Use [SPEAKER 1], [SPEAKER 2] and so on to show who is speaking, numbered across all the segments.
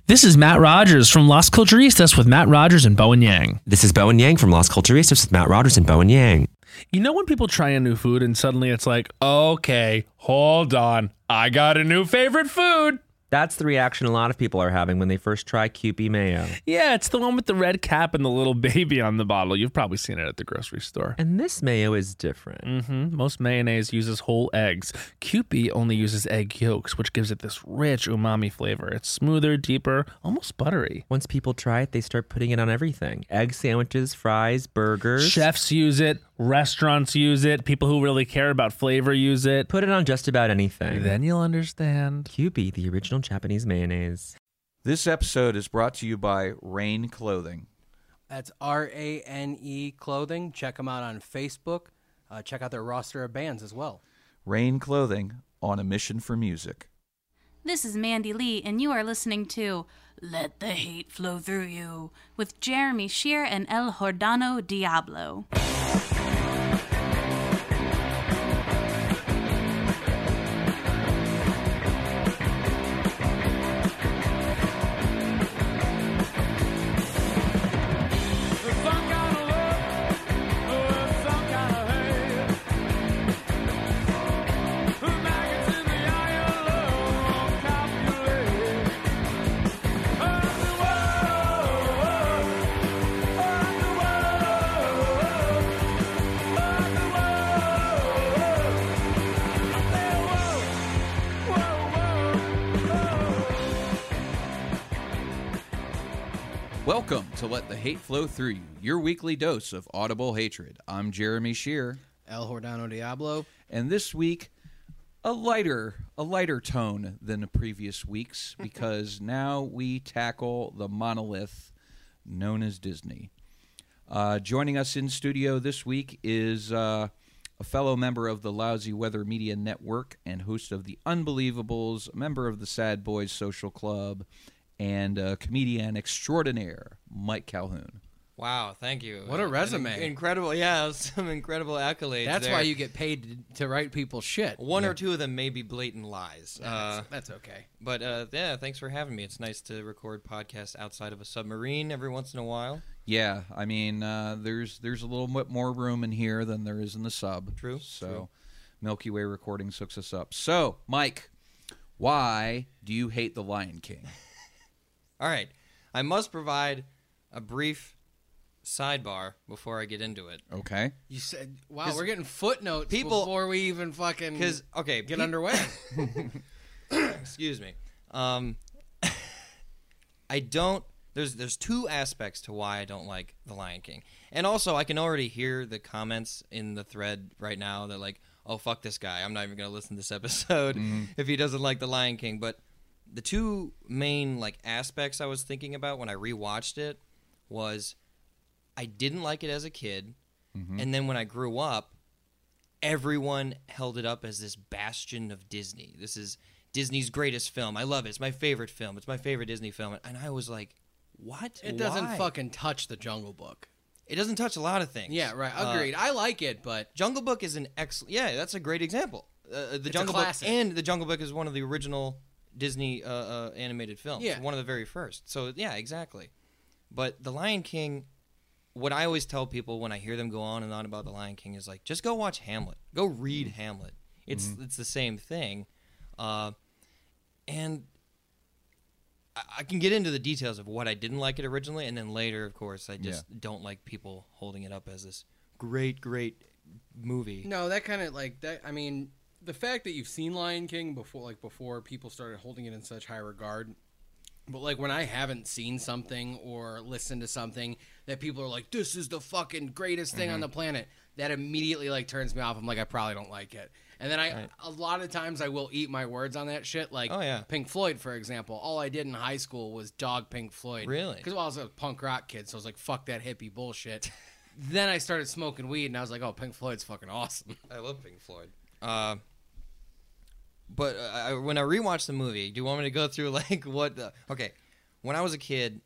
[SPEAKER 1] This is Matt Rogers from Las Culturistas with Matt Rogers and Bowen Yang.
[SPEAKER 2] This is Bowen Yang from Las Culturistas with Matt Rogers and Bowen Yang.
[SPEAKER 1] You know when people try a new food and suddenly it's like, okay, hold on, I got a new favorite food.
[SPEAKER 2] That's the reaction a lot of people are having when they first try Kewpie mayo.
[SPEAKER 1] Yeah, it's the one with the red cap and the little baby on the bottle. You've probably seen it at the grocery store.
[SPEAKER 2] And this mayo is different.
[SPEAKER 1] Most mayonnaise uses whole eggs. Kewpie only uses egg yolks, which gives it this rich umami flavor. It's smoother, deeper, almost buttery.
[SPEAKER 2] Once people try it, they start putting it on everything. Egg sandwiches, fries, burgers.
[SPEAKER 1] Chefs use it. Restaurants use it. People who really care about flavor use it.
[SPEAKER 2] Put it on just about anything.
[SPEAKER 1] Then you'll understand.
[SPEAKER 2] Kewpie, the original Japanese mayonnaise.
[SPEAKER 3] This episode is brought to you by Rain Clothing.
[SPEAKER 4] That's RANE Clothing. Check them out on Facebook. Check out their roster of bands as well.
[SPEAKER 3] Rain Clothing, on a mission for music.
[SPEAKER 5] This is Mandy Lee, and you are listening to Let the Hate Flow Through You with Jeremy Shear and El Jordano Diablo.
[SPEAKER 3] Welcome to Let the Hate Flow Through You, your weekly dose of audible hatred. I'm Jeremy Shear.
[SPEAKER 4] El Jordano Diablo.
[SPEAKER 3] And this week, a lighter tone than the previous weeks, because now we tackle the monolith known as Disney. Joining us in studio this week is a fellow member of the Lousy Weather Media Network and host of The Unbelievables, a member of the Sad Boys Social Club, and comedian extraordinaire, Mike Calhoun.
[SPEAKER 6] Wow, thank you.
[SPEAKER 4] What a resume.
[SPEAKER 6] Incredible, yeah, some incredible accolades.
[SPEAKER 4] That's
[SPEAKER 6] there.
[SPEAKER 4] why you get paid to write people's shit.
[SPEAKER 6] One or two of them may be blatant lies.
[SPEAKER 4] That's okay.
[SPEAKER 6] But yeah, thanks for having me. It's nice to record podcasts outside of a submarine every once in a while.
[SPEAKER 3] Yeah, I mean, there's a little bit more room in here than there is in the sub.
[SPEAKER 6] True.
[SPEAKER 3] So
[SPEAKER 6] true.
[SPEAKER 3] Milky Way Recordings hooks us up. So, Mike, why do you hate The Lion King?
[SPEAKER 6] All right, I must provide a brief sidebar before I get into it.
[SPEAKER 3] Okay.
[SPEAKER 4] You said, wow, we're getting footnotes before we even fucking get underway.
[SPEAKER 6] Excuse me. I don't. There's two aspects to why I don't like The Lion King, and also I can already hear the comments in the thread right now that like, oh fuck this guy, I'm not even gonna listen to this episode if he doesn't like The Lion King. But the two main like aspects I was thinking about when I rewatched it was I didn't like it as a kid, and then when I grew up, everyone held it up as this bastion of Disney. This is Disney's greatest film. I love it. It's my favorite film. It's my favorite Disney film. And I was like, what?
[SPEAKER 4] It doesn't fucking touch The Jungle Book.
[SPEAKER 6] It doesn't touch a lot of things.
[SPEAKER 4] Yeah, right. Agreed. I like it, but
[SPEAKER 6] Jungle Book is an excellent. Yeah, that's a great example. The Jungle Book and The Jungle Book is one of the original Disney animated films.
[SPEAKER 4] Yeah.
[SPEAKER 6] One of the very first. So, yeah, exactly. But The Lion King, what I always tell people when I hear them go on and on about The Lion King is like, just go watch Hamlet. Go read Hamlet. It's the same thing. And I can get into the details of what I didn't like it originally, and then later, of course, I just don't like people holding it up as this great, great movie.
[SPEAKER 4] No, that kind of like that. I mean, the fact that you've seen Lion King before people started holding it in such high regard. But like when I haven't seen something or listened to something that people are like, this is the fucking greatest thing on the planet, that immediately like turns me off. I'm like, I probably don't like it. And then a lot of times I will eat my words on that shit. Like Pink Floyd, for example. All I did in high school was dog Pink Floyd.
[SPEAKER 6] Really?
[SPEAKER 4] Because I was a punk rock kid, so I was like, fuck that hippie bullshit. Then I started smoking weed, and I was like, oh, Pink Floyd's fucking awesome.
[SPEAKER 6] I love Pink Floyd. But when I rewatched the movie, do you want me to go through like what the... Okay, when I was a kid,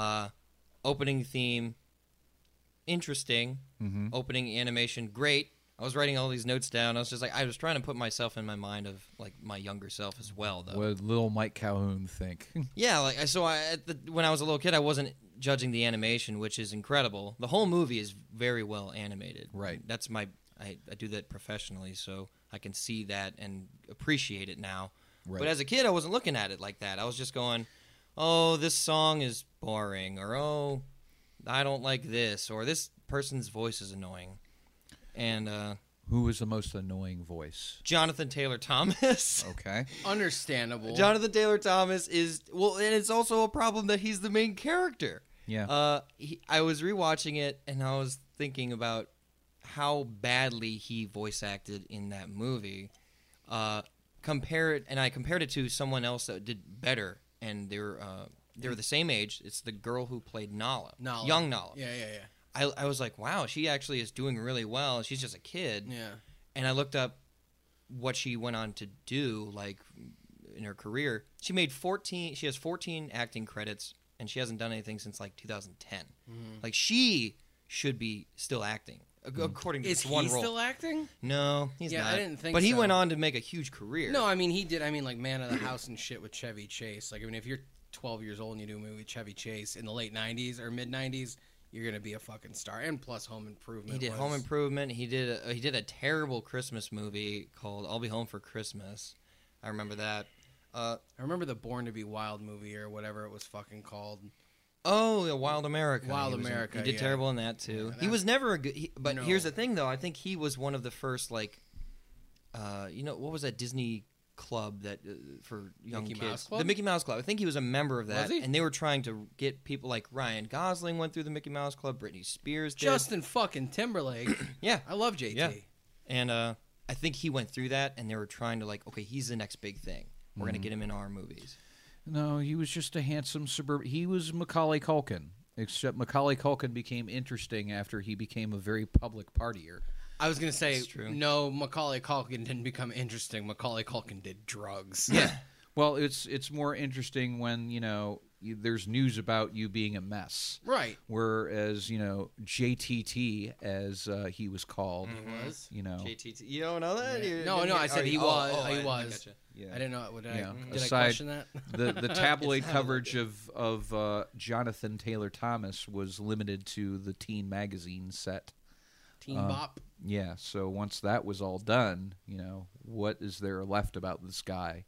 [SPEAKER 6] opening theme, interesting. Opening animation, great. I was writing all these notes down. I was just like, I was trying to put myself in my mind of like my younger self as well, though.
[SPEAKER 3] What did little Mike Calhoun think?
[SPEAKER 6] Yeah, like when I was a little kid, I wasn't judging the animation, which is incredible. The whole movie is very well animated.
[SPEAKER 3] Right.
[SPEAKER 6] That's I do that professionally, so I can see that and appreciate it now.
[SPEAKER 3] Right.
[SPEAKER 6] But as a kid, I wasn't looking at it like that. I was just going, oh, this song is boring, or oh, I don't like this, or this person's voice is annoying. And
[SPEAKER 3] Who was the most annoying voice?
[SPEAKER 6] Jonathan Taylor Thomas.
[SPEAKER 3] Okay.
[SPEAKER 4] Understandable.
[SPEAKER 6] Jonathan Taylor Thomas is and it's also a problem that he's the main character.
[SPEAKER 3] Yeah.
[SPEAKER 6] I was rewatching it and I was thinking about how badly he voice acted in that movie. I compared it to someone else that did better, and they were the same age. It's the girl who played Nala. Young Nala.
[SPEAKER 4] Yeah.
[SPEAKER 6] I was like, wow, she actually is doing really well. She's just a kid.
[SPEAKER 4] Yeah.
[SPEAKER 6] And I looked up what she went on to do, like, in her career. She has 14 acting credits, and she hasn't done anything since, like, 2010. Like, she should be still acting, according to
[SPEAKER 4] Is
[SPEAKER 6] this one
[SPEAKER 4] he
[SPEAKER 6] role.
[SPEAKER 4] still acting?
[SPEAKER 6] No, he's
[SPEAKER 4] Yeah,
[SPEAKER 6] not.
[SPEAKER 4] I didn't think
[SPEAKER 6] But he
[SPEAKER 4] so.
[SPEAKER 6] went on to make a huge career.
[SPEAKER 4] No, I mean he did. I mean like Man of the House and shit with Chevy Chase. Like I mean if you're 12 years old and you do a movie with Chevy Chase in the late 90s or mid 90s, you're gonna be a fucking star. And plus Home Improvement.
[SPEAKER 6] He did Home Improvement. He did a terrible Christmas movie called I'll Be Home for Christmas. I remember that.
[SPEAKER 4] I remember the Born to Be Wild movie or whatever it was fucking called.
[SPEAKER 6] Oh, yeah, Wild America.
[SPEAKER 4] Wild
[SPEAKER 6] He was in-
[SPEAKER 4] America,
[SPEAKER 6] He did
[SPEAKER 4] yeah.
[SPEAKER 6] terrible in that too.
[SPEAKER 4] Yeah,
[SPEAKER 6] He was never a good. But
[SPEAKER 4] No.
[SPEAKER 6] here's the thing, though. I think he was one of the first, like, what was that Disney club that for young
[SPEAKER 4] Mickey
[SPEAKER 6] kids?
[SPEAKER 4] Mouse Club?
[SPEAKER 6] The Mickey Mouse Club. I think he was a member of that,
[SPEAKER 4] Was he?
[SPEAKER 6] and they were trying to get people like Ryan Gosling went through the Mickey Mouse Club. Britney Spears did.
[SPEAKER 4] Justin fucking Timberlake.
[SPEAKER 6] Yeah,
[SPEAKER 4] I love JT.
[SPEAKER 6] Yeah. And I think he went through that, and they were trying to like, okay, he's the next big thing. We're gonna get him in our movies.
[SPEAKER 3] No, he was just a handsome suburban. He was Macaulay Culkin, except Macaulay Culkin became interesting after he became a very public partier.
[SPEAKER 4] I was gonna say
[SPEAKER 6] That's true.
[SPEAKER 4] no. Macaulay Culkin didn't become interesting. Macaulay Culkin did drugs.
[SPEAKER 3] Yeah. Well, it's more interesting when there's news about you being a mess.
[SPEAKER 4] Right.
[SPEAKER 3] Whereas JTT, as he was called,
[SPEAKER 4] He was.
[SPEAKER 6] JTT, you don't know that?
[SPEAKER 4] Yeah.
[SPEAKER 6] You
[SPEAKER 4] No,
[SPEAKER 6] didn't
[SPEAKER 4] I
[SPEAKER 6] get-
[SPEAKER 4] said he
[SPEAKER 6] oh,
[SPEAKER 4] was.
[SPEAKER 6] oh,
[SPEAKER 4] he
[SPEAKER 6] I
[SPEAKER 4] was.
[SPEAKER 6] gotcha.
[SPEAKER 3] Yeah.
[SPEAKER 4] I didn't know. Did I
[SPEAKER 3] Aside-
[SPEAKER 4] question that?
[SPEAKER 3] the tabloid coverage of Jonathan Taylor Thomas was limited to the teen magazine set.
[SPEAKER 4] Teen Bop.
[SPEAKER 3] Yeah, so once that was all done, what is there left about this guy?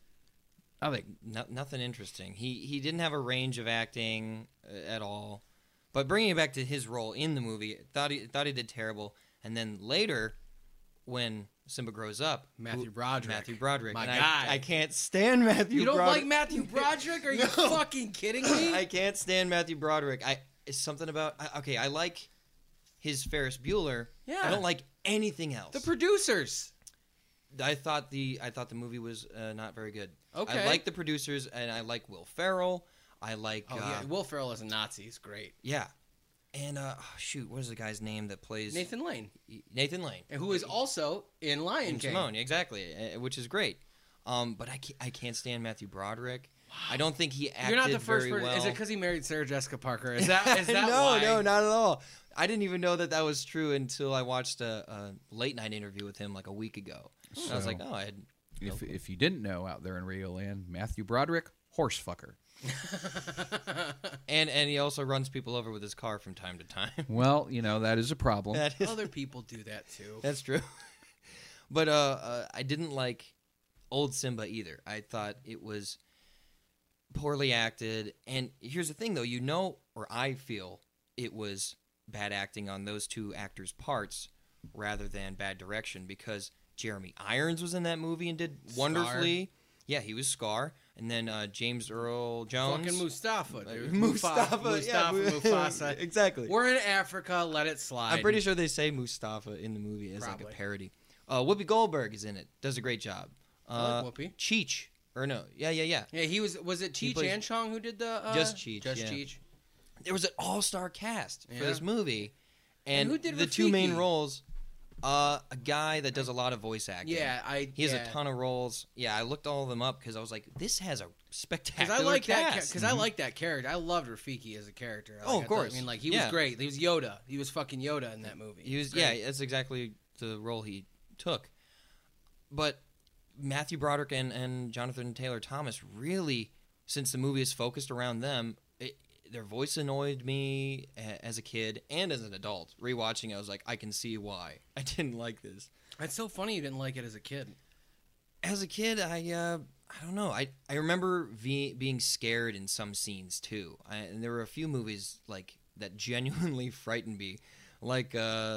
[SPEAKER 6] Nothing interesting. He didn't have a range of acting at all. But bringing it back to his role in the movie, thought he did terrible. And then later, when Simba grows up,
[SPEAKER 4] Matthew Broderick.
[SPEAKER 6] My
[SPEAKER 4] My
[SPEAKER 6] and
[SPEAKER 4] guy.
[SPEAKER 6] I can't stand Matthew.
[SPEAKER 4] You don't
[SPEAKER 6] Broderick.
[SPEAKER 4] like Matthew Broderick? Are you fucking kidding me?
[SPEAKER 6] I can't stand Matthew Broderick. It's something about I like his Ferris Bueller.
[SPEAKER 4] Yeah.
[SPEAKER 6] I don't like anything else.
[SPEAKER 4] The producers.
[SPEAKER 6] I thought the movie was not very good.
[SPEAKER 4] Okay.
[SPEAKER 6] I like the producers, and I like Will Ferrell. I like
[SPEAKER 4] Oh yeah, Will Ferrell as a Nazi is great.
[SPEAKER 6] yeah. And what is the guy's name that plays
[SPEAKER 4] Nathan Lane,
[SPEAKER 6] Nathan Lane,
[SPEAKER 4] and who is also in Lion
[SPEAKER 6] and
[SPEAKER 4] King.
[SPEAKER 6] Simone, exactly, which is great. But I can't stand Matthew Broderick. I don't think he acted
[SPEAKER 4] You're not the first
[SPEAKER 6] very
[SPEAKER 4] person.
[SPEAKER 6] well.
[SPEAKER 4] Is it because he married Sarah Jessica Parker? Is that
[SPEAKER 6] no,
[SPEAKER 4] why?
[SPEAKER 6] no, not at all. I didn't even know that was true until I watched a late night interview with him like a week ago. And I was like, oh, I had.
[SPEAKER 3] If you didn't know out there in Radio Land, Matthew Broderick, horse fucker.
[SPEAKER 6] And he also runs people over with his car from time to time.
[SPEAKER 3] Well, that is a problem.
[SPEAKER 6] That is,
[SPEAKER 4] Other people do that too.
[SPEAKER 6] that's true. But I didn't like old Simba either. I thought it was poorly acted. And here's the thing, though, or I feel it was bad acting on those two actors' parts rather than bad direction, because Jeremy Irons was in that movie and did wonderfully. Yeah, he was Scar. And then James Earl Jones.
[SPEAKER 4] Fucking Mustafa, dude.
[SPEAKER 6] Mustafa, yeah,
[SPEAKER 4] Mufasa.
[SPEAKER 6] Exactly.
[SPEAKER 4] We're in Africa. Let it slide.
[SPEAKER 6] I'm pretty sure they say Mustafa in the movie as like
[SPEAKER 4] Probably.
[SPEAKER 6] a parody. Whoopi Goldberg is in it. Does a great job.
[SPEAKER 4] I like Whoopi.
[SPEAKER 6] Cheech. Or no. Yeah.
[SPEAKER 4] Yeah, he was. Was it
[SPEAKER 6] He
[SPEAKER 4] Cheech
[SPEAKER 6] plays-
[SPEAKER 4] and Chong who did the?
[SPEAKER 6] Just Cheech,
[SPEAKER 4] Just
[SPEAKER 6] yeah.
[SPEAKER 4] Cheech.
[SPEAKER 6] There was an all-star cast for
[SPEAKER 4] Yeah.
[SPEAKER 6] this movie. And
[SPEAKER 4] And who did
[SPEAKER 6] the two main
[SPEAKER 4] Rafiki?
[SPEAKER 6] roles, a guy that does a lot of voice acting.
[SPEAKER 4] Yeah,
[SPEAKER 6] He has a ton of roles. Yeah, I looked all of them up because I was like, this has a spectacular
[SPEAKER 4] Because I like that.
[SPEAKER 6] cast.
[SPEAKER 4] Because I like that character. I loved Rafiki as a character.
[SPEAKER 6] Oh, of
[SPEAKER 4] I
[SPEAKER 6] course.
[SPEAKER 4] mean, like he was
[SPEAKER 6] Yeah.
[SPEAKER 4] great. He was Yoda. He was fucking Yoda in that movie.
[SPEAKER 6] He was,
[SPEAKER 4] Great.
[SPEAKER 6] yeah, that's exactly the role he took. But Matthew Broderick and Jonathan Taylor Thomas really, since the movie is focused around them, their voice annoyed me as a kid and as an adult. Rewatching, I was like, I can see why I didn't like this.
[SPEAKER 4] It's so funny you didn't like it as a kid.
[SPEAKER 6] As a kid, I don't know. I remember being scared in some scenes too. And there were a few movies like that genuinely frightened me, like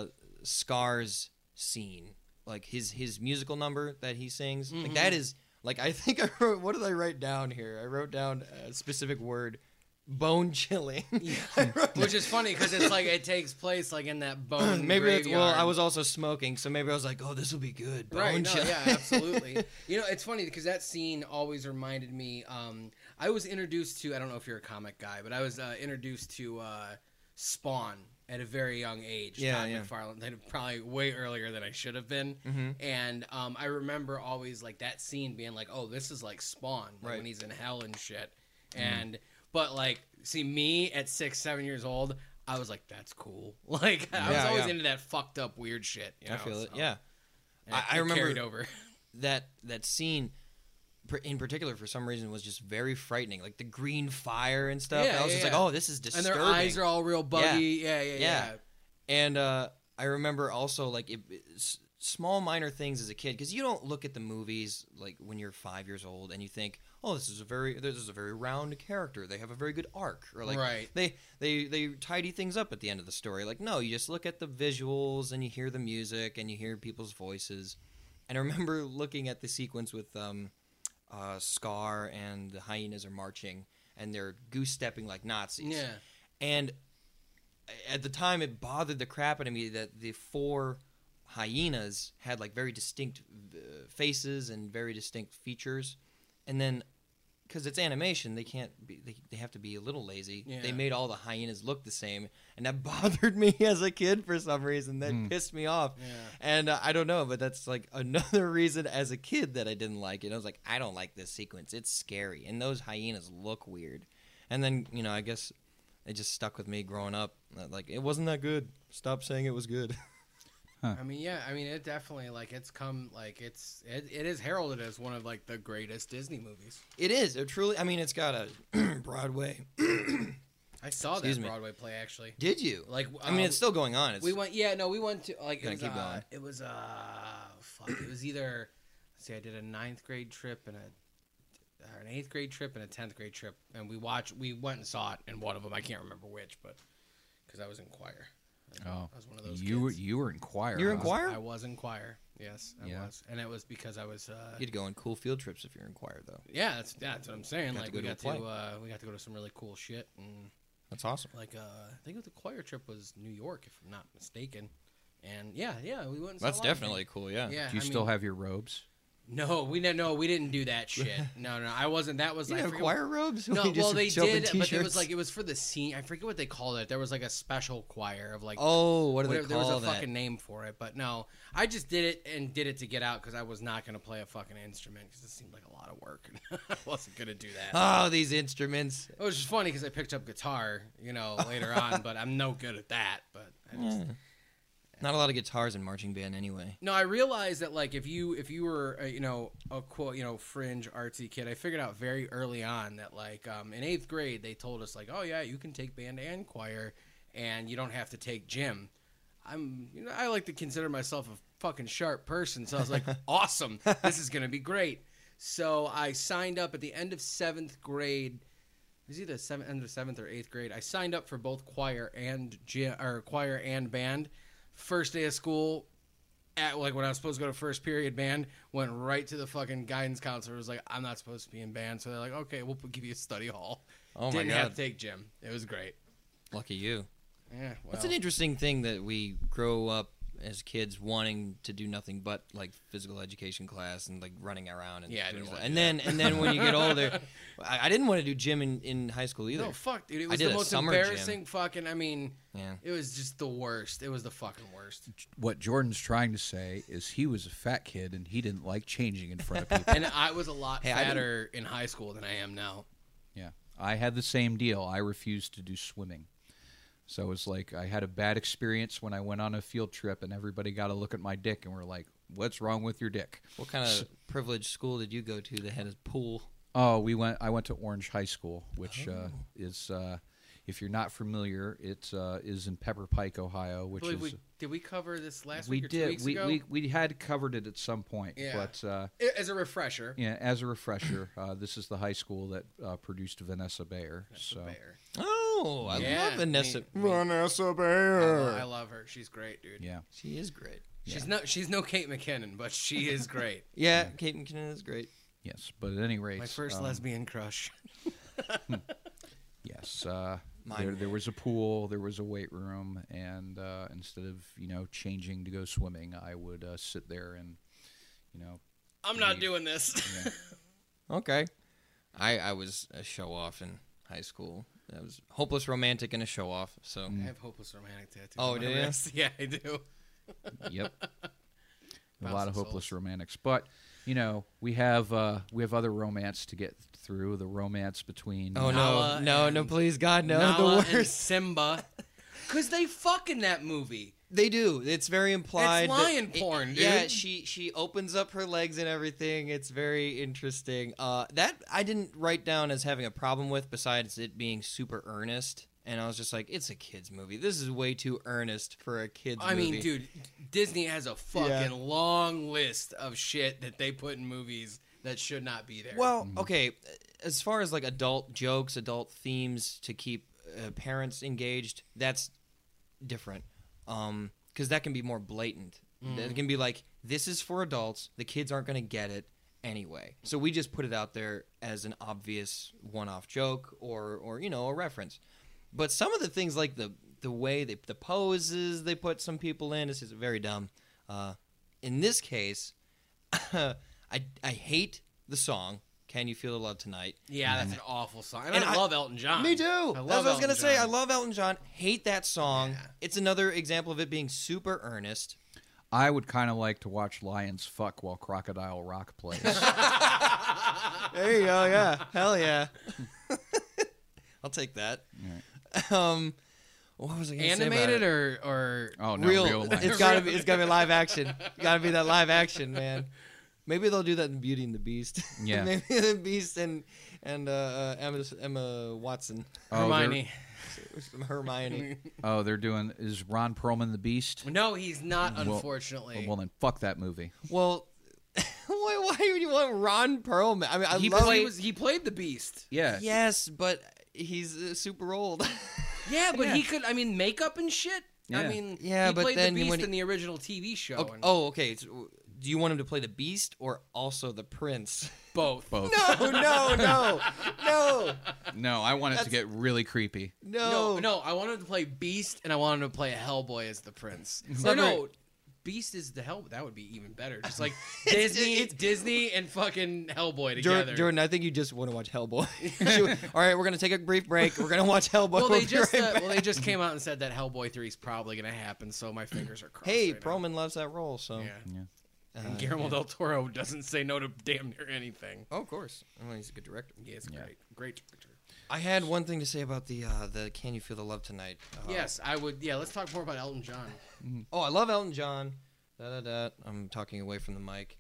[SPEAKER 6] Scar's scene, like his musical number that he sings. Like that is like, I think I wrote. What did I write down here? I wrote down a specific word. Bone chilling.
[SPEAKER 4] Which is funny because it's like it takes place like in that bone
[SPEAKER 6] maybe it's,
[SPEAKER 4] graveyard.
[SPEAKER 6] well, I was also smoking, so maybe I was like, oh, this will be good. Bone
[SPEAKER 4] Right, no,
[SPEAKER 6] chilling.
[SPEAKER 4] yeah, absolutely. You know, it's funny because that scene always reminded me. I was introduced to, I don't know if you're a comic guy, but I was introduced to Spawn at a very young age.
[SPEAKER 6] Yeah,
[SPEAKER 4] Todd
[SPEAKER 6] yeah.
[SPEAKER 4] McFarlane, probably way earlier than I should have been. And I remember always like that scene being like, oh, this is like Spawn, like
[SPEAKER 6] Right.
[SPEAKER 4] when he's in hell and shit. And but like, see me at 6, 7 years old, I was like, that's cool. Like I was
[SPEAKER 6] Yeah,
[SPEAKER 4] always
[SPEAKER 6] yeah.
[SPEAKER 4] into that fucked up weird shit. You know?
[SPEAKER 6] I feel it.
[SPEAKER 4] So,
[SPEAKER 6] Yeah,
[SPEAKER 4] and
[SPEAKER 6] I
[SPEAKER 4] it
[SPEAKER 6] remember
[SPEAKER 4] carried over.
[SPEAKER 6] that scene in particular for some reason was just very frightening, like the green fire and stuff.
[SPEAKER 4] Yeah,
[SPEAKER 6] I was
[SPEAKER 4] yeah,
[SPEAKER 6] just
[SPEAKER 4] yeah.
[SPEAKER 6] like, oh, this is
[SPEAKER 4] And
[SPEAKER 6] disturbing.
[SPEAKER 4] their eyes are all real buggy. Yeah.
[SPEAKER 6] And I remember also like small minor things as a kid, because you don't look at the movies like when you're 5 years old and you think, oh, this is a very round character. They have a very good arc, or like
[SPEAKER 4] Right.
[SPEAKER 6] they tidy things up at the end of the story. Like, no, you just look at the visuals and you hear the music and you hear people's voices. And I remember looking at the sequence with Scar and the hyenas are marching and they're goose stepping like Nazis.
[SPEAKER 4] Yeah.
[SPEAKER 6] And at the time, it bothered the crap out of me that the 4 hyenas had like very distinct faces and very distinct features. And then, because it's animation, they can't be. They have to be a little lazy.
[SPEAKER 4] Yeah.
[SPEAKER 6] They made all the hyenas look the same, and that bothered me as a kid for some reason. That pissed me off.
[SPEAKER 4] Yeah.
[SPEAKER 6] And I don't know, but that's like another reason as a kid that I didn't like it. I was like, I don't like this sequence. It's scary, and those hyenas look weird. And then, you know, I guess it just stuck with me growing up. Like, it wasn't that good. Stop saying it was good.
[SPEAKER 4] I mean, yeah. I mean, it definitely like it's come like it is heralded as one of like the greatest Disney movies.
[SPEAKER 6] It is. It truly. I mean, it's got a Broadway.
[SPEAKER 4] I saw
[SPEAKER 6] Excuse
[SPEAKER 4] that
[SPEAKER 6] me.
[SPEAKER 4] Broadway play actually.
[SPEAKER 6] Did you?
[SPEAKER 4] Like,
[SPEAKER 6] I mean, it's still going on. It's,
[SPEAKER 4] We went. Yeah, no, we went to like
[SPEAKER 6] Gonna keep going.
[SPEAKER 4] It was fuck. It was either. Let's see, I did a 9th grade trip and an 8th grade trip and a 10th grade trip, and we went and saw it in one of them. I can't remember which, but because I was in choir.
[SPEAKER 7] Oh,
[SPEAKER 4] I was one of those.
[SPEAKER 7] you
[SPEAKER 4] kids.
[SPEAKER 7] were in choir.
[SPEAKER 6] You're in
[SPEAKER 7] huh?
[SPEAKER 6] choir?
[SPEAKER 4] I was in choir. Yes, I
[SPEAKER 7] Yeah.
[SPEAKER 4] was, and it was because I was.
[SPEAKER 6] You'd go on cool field trips if you're in choir, though.
[SPEAKER 4] Yeah, that's what I'm saying.
[SPEAKER 6] Got
[SPEAKER 4] Like
[SPEAKER 6] to
[SPEAKER 4] we
[SPEAKER 6] go to
[SPEAKER 4] got
[SPEAKER 6] a
[SPEAKER 4] to we got to go to some really cool shit, and
[SPEAKER 6] That's awesome.
[SPEAKER 4] like I think the choir trip was New York, if I'm not mistaken. And yeah, we went. And saw
[SPEAKER 6] That's
[SPEAKER 4] Lion King.
[SPEAKER 6] definitely cool. Yeah.
[SPEAKER 4] Yeah.
[SPEAKER 7] Do you
[SPEAKER 4] I
[SPEAKER 7] still
[SPEAKER 4] mean,
[SPEAKER 7] have your robes?
[SPEAKER 4] No, we didn't. No, we didn't do that shit. No, I wasn't. That was
[SPEAKER 6] You
[SPEAKER 4] I
[SPEAKER 6] have
[SPEAKER 4] forget
[SPEAKER 6] choir robes?
[SPEAKER 4] No,
[SPEAKER 6] You just
[SPEAKER 4] well they
[SPEAKER 6] show up in
[SPEAKER 4] did, but it was
[SPEAKER 6] t-shirts?
[SPEAKER 4] like it was for the scene. I forget what they called it. There was like a special choir of like.
[SPEAKER 6] Oh, what do they
[SPEAKER 4] whatever, there
[SPEAKER 6] call
[SPEAKER 4] was a
[SPEAKER 6] that?
[SPEAKER 4] fucking name for it, but no, I just did it to get out because I was not gonna play a fucking instrument because it seemed like a lot of work. I wasn't gonna do that.
[SPEAKER 6] Oh, these instruments.
[SPEAKER 4] It was just funny because I picked up guitar, later on, but I'm no good at that. But I just,
[SPEAKER 6] Not a lot of guitars in marching band anyway.
[SPEAKER 4] no, I realized that like if you were a quote fringe artsy kid, I figured out very early on that like in 8th grade they told us like, oh yeah, you can take band and choir, and you don't have to take gym. I like to consider myself a fucking sharp person, so I was like, awesome, this is gonna be great. So I signed up at the end of 7th grade. It was either end of 7th or 8th grade. I signed up for both choir and choir and band. First day of school, at like when I was supposed to go to first period band, went right to the fucking guidance counselor. Was like, I'm not supposed to be in band, so they're like, okay, we'll give you a study hall.
[SPEAKER 6] Oh
[SPEAKER 4] Didn't
[SPEAKER 6] my
[SPEAKER 4] have
[SPEAKER 6] god.
[SPEAKER 4] to take gym. It was great.
[SPEAKER 6] Lucky you.
[SPEAKER 4] Yeah, well,
[SPEAKER 6] That's an interesting thing that we grow up as kids wanting to do nothing but like physical education class and like running around and
[SPEAKER 4] Yeah, I
[SPEAKER 6] doing
[SPEAKER 4] didn't
[SPEAKER 6] stuff.
[SPEAKER 4] wanna
[SPEAKER 6] and
[SPEAKER 4] do
[SPEAKER 6] then when you get older, I didn't want to do gym in high school either.
[SPEAKER 4] no, fuck, dude. It
[SPEAKER 6] I
[SPEAKER 4] was
[SPEAKER 6] did
[SPEAKER 4] the
[SPEAKER 6] a
[SPEAKER 4] most
[SPEAKER 6] summer gym.
[SPEAKER 4] embarrassing fucking. I mean,
[SPEAKER 6] Yeah.
[SPEAKER 4] it was just the worst. It was the fucking worst.
[SPEAKER 7] What Jordan's trying to say is he was a fat kid and he didn't like changing in front of people.
[SPEAKER 4] And I was a lot
[SPEAKER 6] Hey, I didn't-
[SPEAKER 4] fatter in high school than I am now.
[SPEAKER 7] Yeah, I had the same deal. I refused to do swimming. So it was like I had a bad experience when I went on a field trip, and everybody got to look at my dick and were like, "What's wrong with your dick?"
[SPEAKER 6] What kind of privileged school did you go to that had a pool?
[SPEAKER 7] Oh, I went to Orange High School, which is, if you're not familiar, it is in Pepper Pike, Ohio, which is.
[SPEAKER 4] Did we cover this last
[SPEAKER 7] We
[SPEAKER 4] week or 2
[SPEAKER 7] did.
[SPEAKER 4] weeks ago?
[SPEAKER 7] We had covered it at some point,
[SPEAKER 4] Yeah.
[SPEAKER 7] but
[SPEAKER 4] As a refresher.
[SPEAKER 7] yeah, as a refresher, this is the high school that produced Vanessa Bayer. So
[SPEAKER 4] Bear.
[SPEAKER 6] Oh, I
[SPEAKER 4] Yeah,
[SPEAKER 6] love Vanessa.
[SPEAKER 2] Vanessa
[SPEAKER 4] I
[SPEAKER 2] Bayer.
[SPEAKER 4] love her. She's great, dude.
[SPEAKER 7] yeah,
[SPEAKER 6] She is great.
[SPEAKER 4] She's no Kate McKinnon, but she is great.
[SPEAKER 6] Yeah, Kate McKinnon is great.
[SPEAKER 7] yes. But at any rate,
[SPEAKER 4] My first lesbian crush.
[SPEAKER 7] yes,
[SPEAKER 6] Mine.
[SPEAKER 7] there was a pool, there was a weight room, and instead of changing to go swimming, I would sit there and
[SPEAKER 4] I'm not doing this.
[SPEAKER 6] Okay. I was a show off in high school. I was hopeless romantic and a show off. So
[SPEAKER 4] I have hopeless romantic tattoo.
[SPEAKER 6] Oh,
[SPEAKER 4] on my
[SPEAKER 6] do ya?
[SPEAKER 4] wrist. Yeah, I do.
[SPEAKER 7] Yep. A
[SPEAKER 4] Mouse
[SPEAKER 7] lot
[SPEAKER 4] and
[SPEAKER 7] of hopeless
[SPEAKER 4] souls.
[SPEAKER 7] romantics, but we have other romance to get through. The romance between
[SPEAKER 6] oh
[SPEAKER 4] Nala
[SPEAKER 6] no,
[SPEAKER 4] and
[SPEAKER 6] please God no,
[SPEAKER 4] Nala
[SPEAKER 6] the
[SPEAKER 4] and
[SPEAKER 6] worst.
[SPEAKER 4] Simba. Because they fuck in that movie.
[SPEAKER 6] They do. It's very implied.
[SPEAKER 4] It's lion porn, dude.
[SPEAKER 6] Yeah, she opens up her legs and everything. It's very interesting. That I didn't write down as having a problem with, besides it being super earnest. And I was just like, it's a kids movie. This is way too earnest for a kids
[SPEAKER 4] I
[SPEAKER 6] movie.
[SPEAKER 4] mean, dude, Disney has a fucking long list of shit that they put in movies that should not be there.
[SPEAKER 6] Well, okay, as far as like adult jokes, adult themes to keep parents engaged, that's different. Because that can be more blatant. That can be like, this is for adults. The kids aren't going to get it anyway. So we just put it out there as an obvious one-off joke or a reference. But some of the things like the way the poses they put some people in is just very dumb. In this case, I hate the song "Can You Feel the Love Tonight."
[SPEAKER 4] yeah, that's an awful song. And,
[SPEAKER 6] And
[SPEAKER 4] I love Elton John.
[SPEAKER 6] Me too.
[SPEAKER 4] I
[SPEAKER 6] That's
[SPEAKER 4] love
[SPEAKER 6] what I was
[SPEAKER 4] Elton
[SPEAKER 6] gonna say.
[SPEAKER 4] John.
[SPEAKER 6] I love Elton John. Hate that song.
[SPEAKER 4] Yeah.
[SPEAKER 6] It's another example of it being super earnest.
[SPEAKER 7] I would kind of like to watch lions fuck while Crocodile Rock plays.
[SPEAKER 6] There you go. Yeah. Hell yeah. I'll take that. What was I gonna say about
[SPEAKER 4] Animated
[SPEAKER 6] it?
[SPEAKER 4] or
[SPEAKER 7] Oh no,
[SPEAKER 6] real?
[SPEAKER 7] lions.
[SPEAKER 6] It's gotta be live action. Gotta be that live action, man. Maybe they'll do that in Beauty and the Beast.
[SPEAKER 7] Yeah.
[SPEAKER 6] Maybe the Beast and Emma Watson,
[SPEAKER 7] Oh, they're-
[SPEAKER 4] Hermione.
[SPEAKER 6] Hermione.
[SPEAKER 7] Oh, they're doing. Is Ron Perlman the Beast?
[SPEAKER 4] No, he's not,
[SPEAKER 7] Well-
[SPEAKER 4] unfortunately.
[SPEAKER 7] Well, then fuck that movie.
[SPEAKER 6] Well, why would you want Ron Perlman? I mean, I
[SPEAKER 4] he,
[SPEAKER 6] love.
[SPEAKER 4] he played the Beast.
[SPEAKER 7] Yeah.
[SPEAKER 6] Yes, but he's super old.
[SPEAKER 4] Yeah, but he could. I mean, makeup and shit. I
[SPEAKER 7] Yeah.
[SPEAKER 4] mean,
[SPEAKER 6] Yeah,
[SPEAKER 4] he
[SPEAKER 6] but
[SPEAKER 4] played
[SPEAKER 6] then
[SPEAKER 4] the Beast
[SPEAKER 6] when he-
[SPEAKER 4] in the original TV show.
[SPEAKER 6] Okay.
[SPEAKER 4] And
[SPEAKER 6] Okay. Do you want him to play the Beast or also the Prince?
[SPEAKER 4] both.
[SPEAKER 7] Both.
[SPEAKER 6] No.
[SPEAKER 7] No, I want it to get really creepy.
[SPEAKER 4] No, I want him to play Beast, and I want him to play Hellboy as the Prince. Or
[SPEAKER 6] Right.
[SPEAKER 4] no, Beast is the Hell. That would be even better. Just like Disney and fucking Hellboy together.
[SPEAKER 6] Jordan, I think you just want to watch Hellboy. All right, we're gonna take a brief break. We're gonna watch Hellboy.
[SPEAKER 4] Well,
[SPEAKER 6] We'll
[SPEAKER 4] they
[SPEAKER 6] be
[SPEAKER 4] just
[SPEAKER 6] right back.
[SPEAKER 4] they just came out and said that Hellboy 3 is probably going to happen. So my fingers are crossed.
[SPEAKER 6] Hey,
[SPEAKER 4] right now.
[SPEAKER 6] Perlman loves that role, so
[SPEAKER 4] Yeah. And Guillermo del Toro doesn't say no to damn near anything.
[SPEAKER 6] Oh, of course. Well, he's a good director.
[SPEAKER 4] Yeah, it's great director.
[SPEAKER 6] I had one thing to say about the "Can You Feel the Love Tonight."
[SPEAKER 4] Yes, I would. Yeah, let's talk more about Elton John.
[SPEAKER 6] Oh, I love Elton John. I'm talking away from the mic.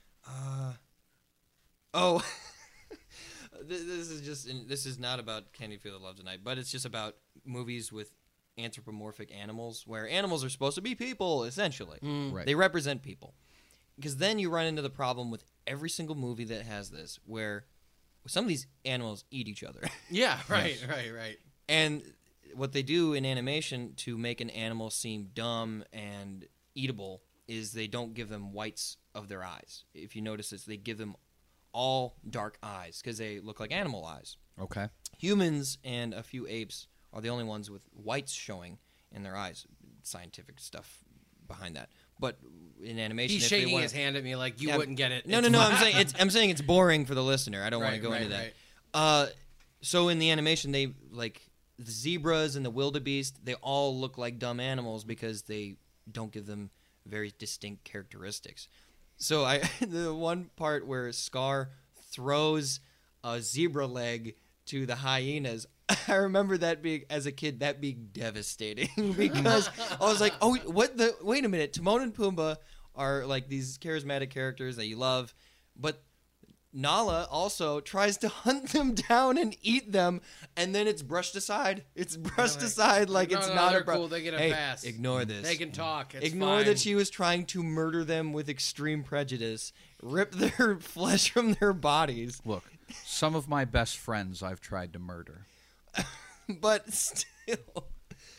[SPEAKER 6] This is not about Can You Feel the Love Tonight, but it's just about movies with anthropomorphic animals, where animals are supposed to be people, essentially.
[SPEAKER 7] Right.
[SPEAKER 6] They represent people. Because then you run into the problem with every single movie that has this, where some of these animals eat each other.
[SPEAKER 4] Yeah, right.
[SPEAKER 6] And what they do in animation to make an animal seem dumb and eatable is they don't give them whites of their eyes. If you notice this, they give them all dark eyes because they look like animal eyes.
[SPEAKER 7] Okay.
[SPEAKER 6] Humans and a few apes are the only ones with whites showing in their eyes. Scientific stuff behind that. But in animation,
[SPEAKER 4] He's
[SPEAKER 6] if they
[SPEAKER 4] shaking
[SPEAKER 6] wanna-
[SPEAKER 4] his hand at me like you
[SPEAKER 6] Yeah,
[SPEAKER 4] wouldn't get it.
[SPEAKER 6] No.
[SPEAKER 4] It's
[SPEAKER 6] I'm saying it's boring for the listener. I don't want to
[SPEAKER 4] Right,
[SPEAKER 6] go into
[SPEAKER 4] right,
[SPEAKER 6] that. So in the animation, they like the zebras and the wildebeest. They all look like dumb animals because they don't give them very distinct characteristics. So the one part where Scar throws a zebra leg to the hyenas, I remember that being, as a kid, that being devastating because I was like, oh, wait a minute. Timon and Pumbaa are like these charismatic characters that you love, but Nala also tries to hunt them down and eat them, and then it's brushed aside. It's brushed aside like
[SPEAKER 4] no,
[SPEAKER 6] it's
[SPEAKER 4] no,
[SPEAKER 6] not
[SPEAKER 4] they're
[SPEAKER 6] a
[SPEAKER 4] cool. They get a
[SPEAKER 6] hey,
[SPEAKER 4] pass.
[SPEAKER 6] Ignore this.
[SPEAKER 4] They can talk. It's
[SPEAKER 6] Ignore
[SPEAKER 4] fine.
[SPEAKER 6] that she was trying to murder them with extreme prejudice, rip their flesh from their bodies.
[SPEAKER 7] Look, some of my best friends I've tried to murder.
[SPEAKER 6] But still,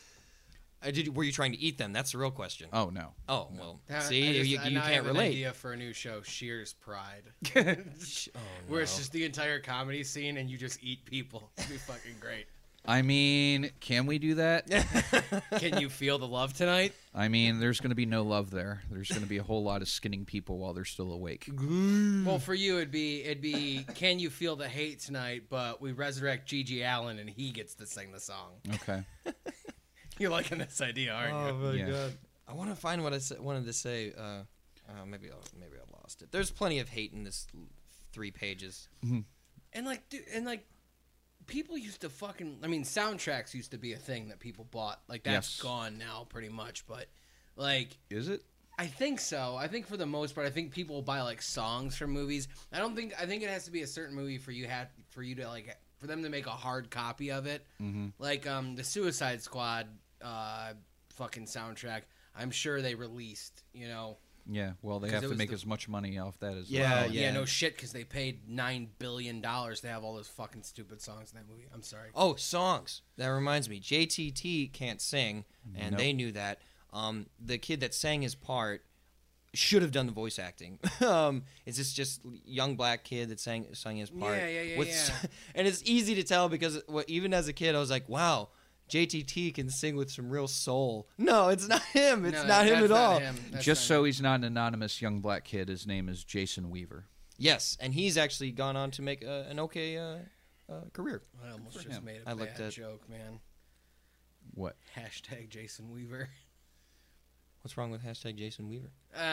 [SPEAKER 6] were you trying to eat them? That's the real question.
[SPEAKER 7] Oh, no.
[SPEAKER 6] Oh well,
[SPEAKER 4] I
[SPEAKER 6] see,
[SPEAKER 4] just-
[SPEAKER 6] you
[SPEAKER 4] now I
[SPEAKER 6] can't
[SPEAKER 4] have an
[SPEAKER 6] relate.
[SPEAKER 4] idea for a new show, Shear's Pride,
[SPEAKER 6] Oh,
[SPEAKER 4] where it's just the entire comedy scene and you just eat people. It'd be fucking great.
[SPEAKER 7] I mean, can we do that?
[SPEAKER 4] Can you feel the love tonight?
[SPEAKER 7] I mean, there's going to be no love there. There's going to be a whole lot of skinning people while they're still awake.
[SPEAKER 4] Well, for you, it'd be. Can you feel the hate tonight? But we resurrect Gigi Allen and he gets to sing the song.
[SPEAKER 7] Okay.
[SPEAKER 4] You're liking this idea, aren't you?
[SPEAKER 6] Oh my
[SPEAKER 7] Yeah.
[SPEAKER 6] god! I want to find what I wanted to say. Maybe I lost it. There's plenty of hate in this 3 pages.
[SPEAKER 4] And like, dude, people used to fucking. I mean, soundtracks used to be a thing that people bought. Like that's
[SPEAKER 7] Yes.
[SPEAKER 4] gone now, pretty much. But like,
[SPEAKER 7] Is it?
[SPEAKER 4] I think so. I think for the most part, I think people will buy like songs from movies. I think it has to be a certain movie for you to like for them to make a hard copy of it.
[SPEAKER 7] Mm-hmm.
[SPEAKER 4] Like the Suicide Squad fucking soundtrack. I'm sure they released. You know.
[SPEAKER 7] Yeah. Well, they
[SPEAKER 4] 'Cause
[SPEAKER 7] have
[SPEAKER 4] it
[SPEAKER 7] to
[SPEAKER 4] was
[SPEAKER 7] make
[SPEAKER 4] the-
[SPEAKER 7] as much money off that as
[SPEAKER 6] Yeah,
[SPEAKER 7] well.
[SPEAKER 4] Yeah, no shit, because they paid $9 billion to have all those fucking stupid songs in that movie. I'm sorry.
[SPEAKER 6] Oh, songs. That reminds me. JTT can't sing, and
[SPEAKER 7] Nope.
[SPEAKER 6] they knew that. The kid that sang his part should have done the voice acting. It's just young black kid that sang his part.
[SPEAKER 4] Yeah.
[SPEAKER 6] And it's easy to tell because even as a kid, I was like, wow, JTT can sing with some real soul. No, it's not him. It's
[SPEAKER 4] No,
[SPEAKER 6] not him
[SPEAKER 4] that's
[SPEAKER 6] at all.
[SPEAKER 4] him. That's
[SPEAKER 7] Just
[SPEAKER 4] not
[SPEAKER 7] so
[SPEAKER 4] him.
[SPEAKER 7] he's not an anonymous young black kid, his name is Jason Weaver.
[SPEAKER 6] Yes, and he's actually gone on to make an okay career.
[SPEAKER 4] I almost just
[SPEAKER 7] him.
[SPEAKER 4] made a
[SPEAKER 6] I
[SPEAKER 4] bad
[SPEAKER 6] looked at-
[SPEAKER 4] joke, man.
[SPEAKER 7] What?
[SPEAKER 4] Hashtag Jason Weaver.
[SPEAKER 6] What's wrong with hashtag Jason Weaver?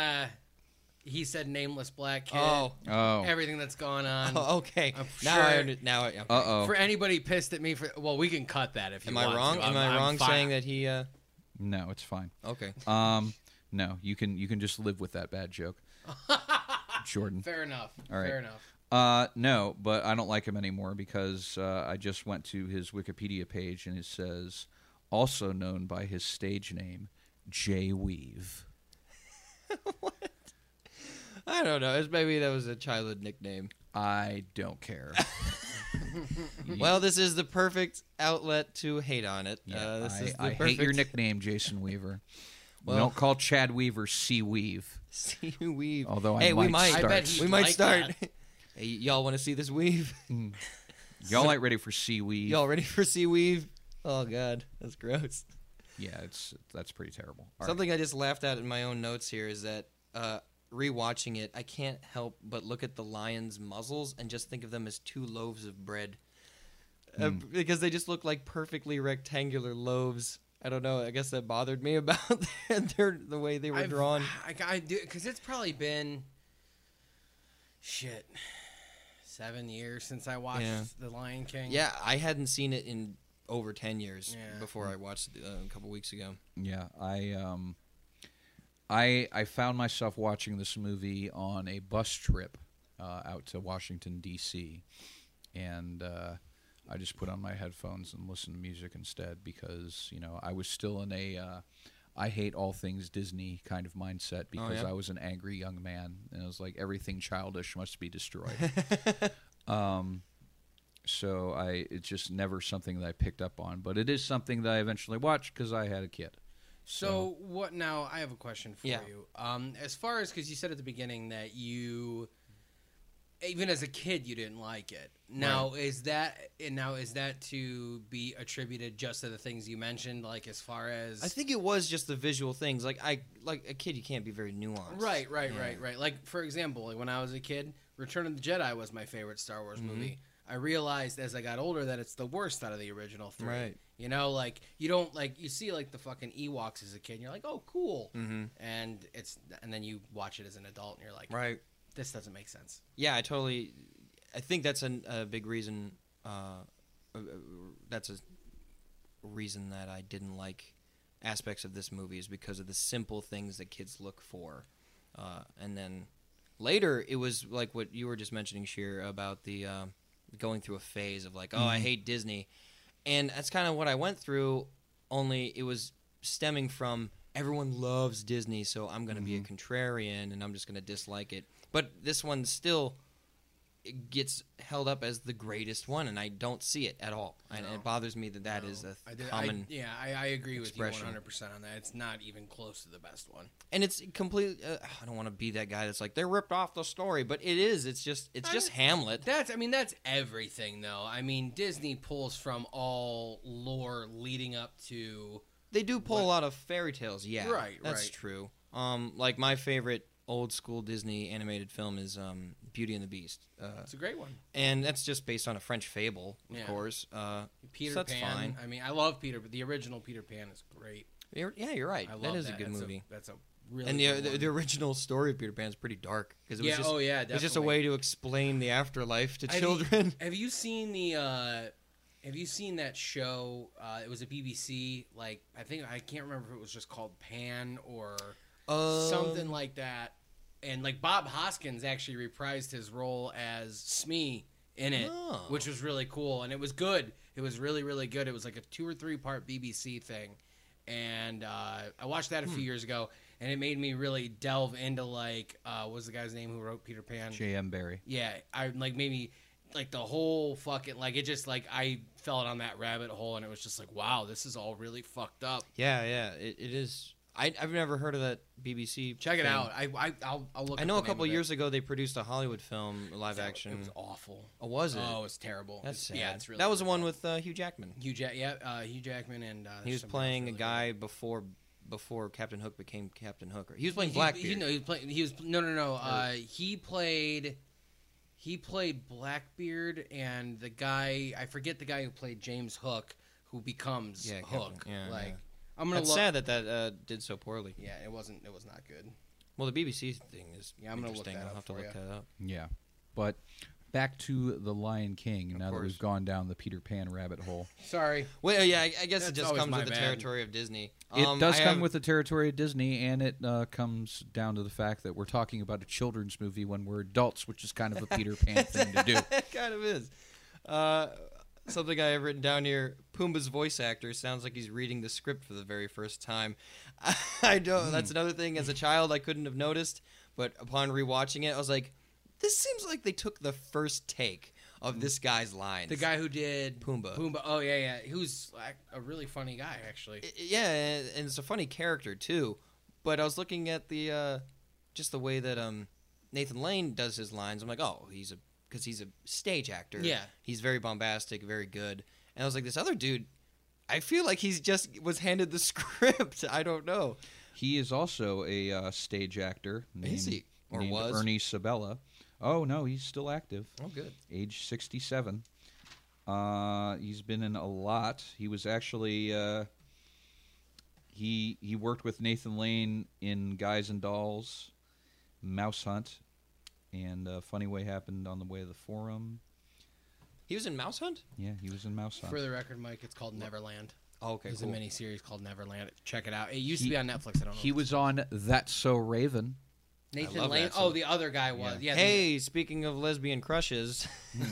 [SPEAKER 4] He said nameless black kid.
[SPEAKER 6] Oh,
[SPEAKER 4] Everything that's going on.
[SPEAKER 6] okay.
[SPEAKER 4] I'm
[SPEAKER 6] Now
[SPEAKER 4] sure-
[SPEAKER 6] I okay.
[SPEAKER 7] Uh-oh.
[SPEAKER 4] For anybody pissed at me well, we can cut that if you
[SPEAKER 6] Am I
[SPEAKER 4] want
[SPEAKER 6] wrong?
[SPEAKER 4] to.
[SPEAKER 6] Am I wrong saying that he?
[SPEAKER 7] No, it's fine.
[SPEAKER 6] Okay.
[SPEAKER 7] No, you can just live with that bad joke. Jordan.
[SPEAKER 4] Fair enough.
[SPEAKER 7] All right.
[SPEAKER 4] Fair enough.
[SPEAKER 7] No, but I don't like him anymore because I just went to his Wikipedia page and it says, also known by his stage name, Jay Weave.
[SPEAKER 6] I don't know. Maybe that was a childhood nickname.
[SPEAKER 7] I don't care.
[SPEAKER 6] Well, this is the perfect outlet to hate on it.
[SPEAKER 7] Yeah,
[SPEAKER 6] This is the
[SPEAKER 7] I hate
[SPEAKER 6] perfect...
[SPEAKER 7] your nickname, Jason Weaver.
[SPEAKER 6] Well-
[SPEAKER 7] We don't call Chad Weaver C. Weave.
[SPEAKER 6] See weave.
[SPEAKER 7] Although
[SPEAKER 6] hey, we might.
[SPEAKER 7] start.
[SPEAKER 4] I bet he'd
[SPEAKER 6] We might
[SPEAKER 4] like
[SPEAKER 6] start.
[SPEAKER 4] that.
[SPEAKER 6] Hey, y'all want to see this weave?
[SPEAKER 7] Y'all ain't ready for C. Weave.
[SPEAKER 6] Y'all ready for sea weave? Oh God, that's gross.
[SPEAKER 7] Yeah, that's pretty terrible. All right.
[SPEAKER 6] Something I just laughed at in my own notes here is that rewatching it, I can't help but look at the lion's muzzles and just think of them as 2 loaves of bread. Because they just look like perfectly rectangular loaves. I don't know. I guess that bothered me about the way they were drawn.
[SPEAKER 4] I do because it's probably been 7 years since I watched
[SPEAKER 6] Yeah.
[SPEAKER 4] The Lion King.
[SPEAKER 6] Yeah, I hadn't seen it in over 10 years
[SPEAKER 4] Yeah.
[SPEAKER 6] before I watched it a couple weeks ago.
[SPEAKER 7] Yeah, I found myself watching this movie on a bus trip out to Washington D.C. and I just put on my headphones and listened to music instead because I was still in a I hate all things Disney kind of mindset because
[SPEAKER 6] yeah?
[SPEAKER 7] I was an angry young man and it was like everything childish must be destroyed. So it's just never something that I picked up on, but it is something that I eventually watched because I had a kid.
[SPEAKER 4] So what now? I have a question for
[SPEAKER 6] Yeah.
[SPEAKER 4] you. As far as because you said at the beginning that you, even as a kid, you didn't like it. Now is that to be attributed just to the things you mentioned, like as far as
[SPEAKER 6] I think it was just the visual things. Like a kid, you can't be very nuanced.
[SPEAKER 4] Right.
[SPEAKER 6] Yeah.
[SPEAKER 4] Like for example, like when I was a kid, Return of the Jedi was my favorite Star Wars movie. I realized as I got older that it's the worst out of the original 3.
[SPEAKER 6] Right.
[SPEAKER 4] Like you don't like you see like the fucking Ewoks as a kid, and you're like, oh, cool, and then you watch it as an adult, and you're like,
[SPEAKER 6] Right.
[SPEAKER 4] this doesn't make sense.
[SPEAKER 6] Yeah, I think that's a big reason that's a reason that I didn't like aspects of this movie is because of the simple things that kids look for. And then later, it was like what you were just mentioning, Sheer, about the going through a phase of like, oh, I hate Disney. And that's kind of what I went through, only it was stemming from everyone loves Disney, so I'm going to be a contrarian and I'm just going to dislike it. But this one still gets held up as the greatest one, and I don't see it at all. And it bothers me that is a common
[SPEAKER 4] I agree
[SPEAKER 6] expression.
[SPEAKER 4] with you 100% on that. It's not even close to the best one.
[SPEAKER 6] And it's completely. I don't want to be that guy that's like they ripped off the story, but it is. It's just Hamlet.
[SPEAKER 4] That's everything though. I mean, Disney pulls from all lore leading up to.
[SPEAKER 6] They do pull a lot of fairy tales. Yeah,
[SPEAKER 4] Right,
[SPEAKER 6] That's
[SPEAKER 4] right.
[SPEAKER 6] true. Like my favorite old school Disney animated film is Beauty and the Beast.
[SPEAKER 4] It's a great one.
[SPEAKER 6] And that's just based on a French fable, of
[SPEAKER 4] Yeah.
[SPEAKER 6] course.
[SPEAKER 4] Peter
[SPEAKER 6] so that's
[SPEAKER 4] Pan.
[SPEAKER 6] fine.
[SPEAKER 4] I mean, I love Peter, but the original Peter Pan is great.
[SPEAKER 6] You're right.
[SPEAKER 4] I love
[SPEAKER 6] That is
[SPEAKER 4] that.
[SPEAKER 6] a good movie.
[SPEAKER 4] That's a really
[SPEAKER 6] And
[SPEAKER 4] good
[SPEAKER 6] the
[SPEAKER 4] one.
[SPEAKER 6] original story of Peter Pan is pretty dark because it was
[SPEAKER 4] Yeah,
[SPEAKER 6] just it was just a
[SPEAKER 4] definitely.
[SPEAKER 6] way to explain the afterlife to
[SPEAKER 4] Have you-
[SPEAKER 6] children.
[SPEAKER 4] Have you seen Have you seen that show? It was a BBC. Like I can't remember if it was just called Pan or something like that. And like Bob Hoskins actually reprised his role as Smee in it,
[SPEAKER 6] Oh.
[SPEAKER 4] which was really cool, and it was good. It was really, really good. It was like a 2 or 3 part BBC thing, and I watched that a few years ago, and it made me really delve into like what was the guy's name who wrote Peter Pan?
[SPEAKER 7] J.M. Barrie.
[SPEAKER 4] Yeah, I like maybe like the whole fucking like it just like I fell down that rabbit hole, and it was just like wow, this is all really fucked up.
[SPEAKER 6] Yeah, it is. I've never heard of that BBC.
[SPEAKER 4] Check it
[SPEAKER 6] thing.
[SPEAKER 4] out. I'll look.
[SPEAKER 6] I
[SPEAKER 4] up
[SPEAKER 6] know
[SPEAKER 4] the
[SPEAKER 6] a
[SPEAKER 4] name
[SPEAKER 6] couple
[SPEAKER 4] of it.
[SPEAKER 6] years ago they produced a Hollywood film, live action.
[SPEAKER 4] It was awful.
[SPEAKER 6] Oh, was it?
[SPEAKER 4] Oh, it was terrible.
[SPEAKER 6] That's
[SPEAKER 4] It's-
[SPEAKER 6] sad.
[SPEAKER 4] Yeah, it's really.
[SPEAKER 6] that was the
[SPEAKER 4] really
[SPEAKER 6] one
[SPEAKER 4] bad.
[SPEAKER 6] with Hugh Jackman.
[SPEAKER 4] Hugh Jackman and
[SPEAKER 6] He was
[SPEAKER 4] somebody
[SPEAKER 6] playing
[SPEAKER 4] else
[SPEAKER 6] a
[SPEAKER 4] really
[SPEAKER 6] guy before Captain Hook became Captain Hook. He was playing Blackbeard.
[SPEAKER 4] He played Blackbeard, and the guy I forget the guy who played James Hook, who becomes
[SPEAKER 6] Yeah,
[SPEAKER 4] Hook.
[SPEAKER 6] Captain- yeah,
[SPEAKER 4] like
[SPEAKER 6] yeah.
[SPEAKER 4] I'm gonna
[SPEAKER 6] That's
[SPEAKER 4] look.
[SPEAKER 6] sad that did so poorly.
[SPEAKER 4] Yeah, it was not good.
[SPEAKER 6] Well, the BBC thing is
[SPEAKER 4] Yeah, I'm gonna look
[SPEAKER 6] interesting.
[SPEAKER 4] that
[SPEAKER 6] I'll
[SPEAKER 4] up
[SPEAKER 6] have to
[SPEAKER 4] for
[SPEAKER 6] look
[SPEAKER 4] ya.
[SPEAKER 6] that up.
[SPEAKER 7] Yeah. But back to The Lion King, now that
[SPEAKER 6] course.
[SPEAKER 7] we've gone down the Peter Pan rabbit hole.
[SPEAKER 4] Sorry.
[SPEAKER 6] Well, yeah, I guess
[SPEAKER 4] That's
[SPEAKER 6] it just
[SPEAKER 4] always
[SPEAKER 6] comes
[SPEAKER 4] my
[SPEAKER 6] with the
[SPEAKER 4] bad.
[SPEAKER 6] territory of Disney.
[SPEAKER 7] It does
[SPEAKER 6] I
[SPEAKER 7] come
[SPEAKER 6] have-
[SPEAKER 7] with the territory of Disney, and it comes down to the fact that we're talking about a children's movie when we're adults, which is kind of a Peter Pan thing to do.
[SPEAKER 6] It kind of is. Something I have written down here: Pumbaa's voice actor sounds like he's reading the script for the very first time. I don't. That's another thing. As a child, I couldn't have noticed, but upon rewatching it, I was like, "This seems like they took the first take of this guy's lines."
[SPEAKER 4] The guy who did
[SPEAKER 6] Pumbaa.
[SPEAKER 4] Pumbaa. Oh yeah. Who's like a really funny guy actually.
[SPEAKER 6] Yeah, and it's a funny character too. But I was looking at the just the way that Nathan Lane does his lines. I'm like, oh, because he's a stage actor.
[SPEAKER 4] Yeah.
[SPEAKER 6] He's very bombastic, very good. And I was like, this other dude, I feel like he's just was handed the script. I don't know.
[SPEAKER 7] He is also a stage actor.
[SPEAKER 6] Is he? Or
[SPEAKER 7] named
[SPEAKER 6] was?
[SPEAKER 7] Ernie Sabella. Oh, no, he's still active.
[SPEAKER 6] Oh, good.
[SPEAKER 7] Age 67. He's been in a lot. He was actually... He worked with Nathan Lane in Guys and Dolls, Mouse Hunt, and Funny Way Happened on the Way of the Forum.
[SPEAKER 6] He was in Mouse Hunt?
[SPEAKER 7] Yeah, he was in Mouse Hunt.
[SPEAKER 4] For the record, Mike, it's called Neverland.
[SPEAKER 6] Oh, okay,
[SPEAKER 4] It's
[SPEAKER 6] cool.
[SPEAKER 4] a mini-series called Neverland. Check it out. It used to be on Netflix. I don't know.
[SPEAKER 7] He was on That's So Raven.
[SPEAKER 4] Nathan
[SPEAKER 6] love
[SPEAKER 4] Lane.
[SPEAKER 6] that
[SPEAKER 4] Oh,
[SPEAKER 6] song.
[SPEAKER 4] the other guy was. Yeah.
[SPEAKER 6] Hey, speaking of lesbian crushes,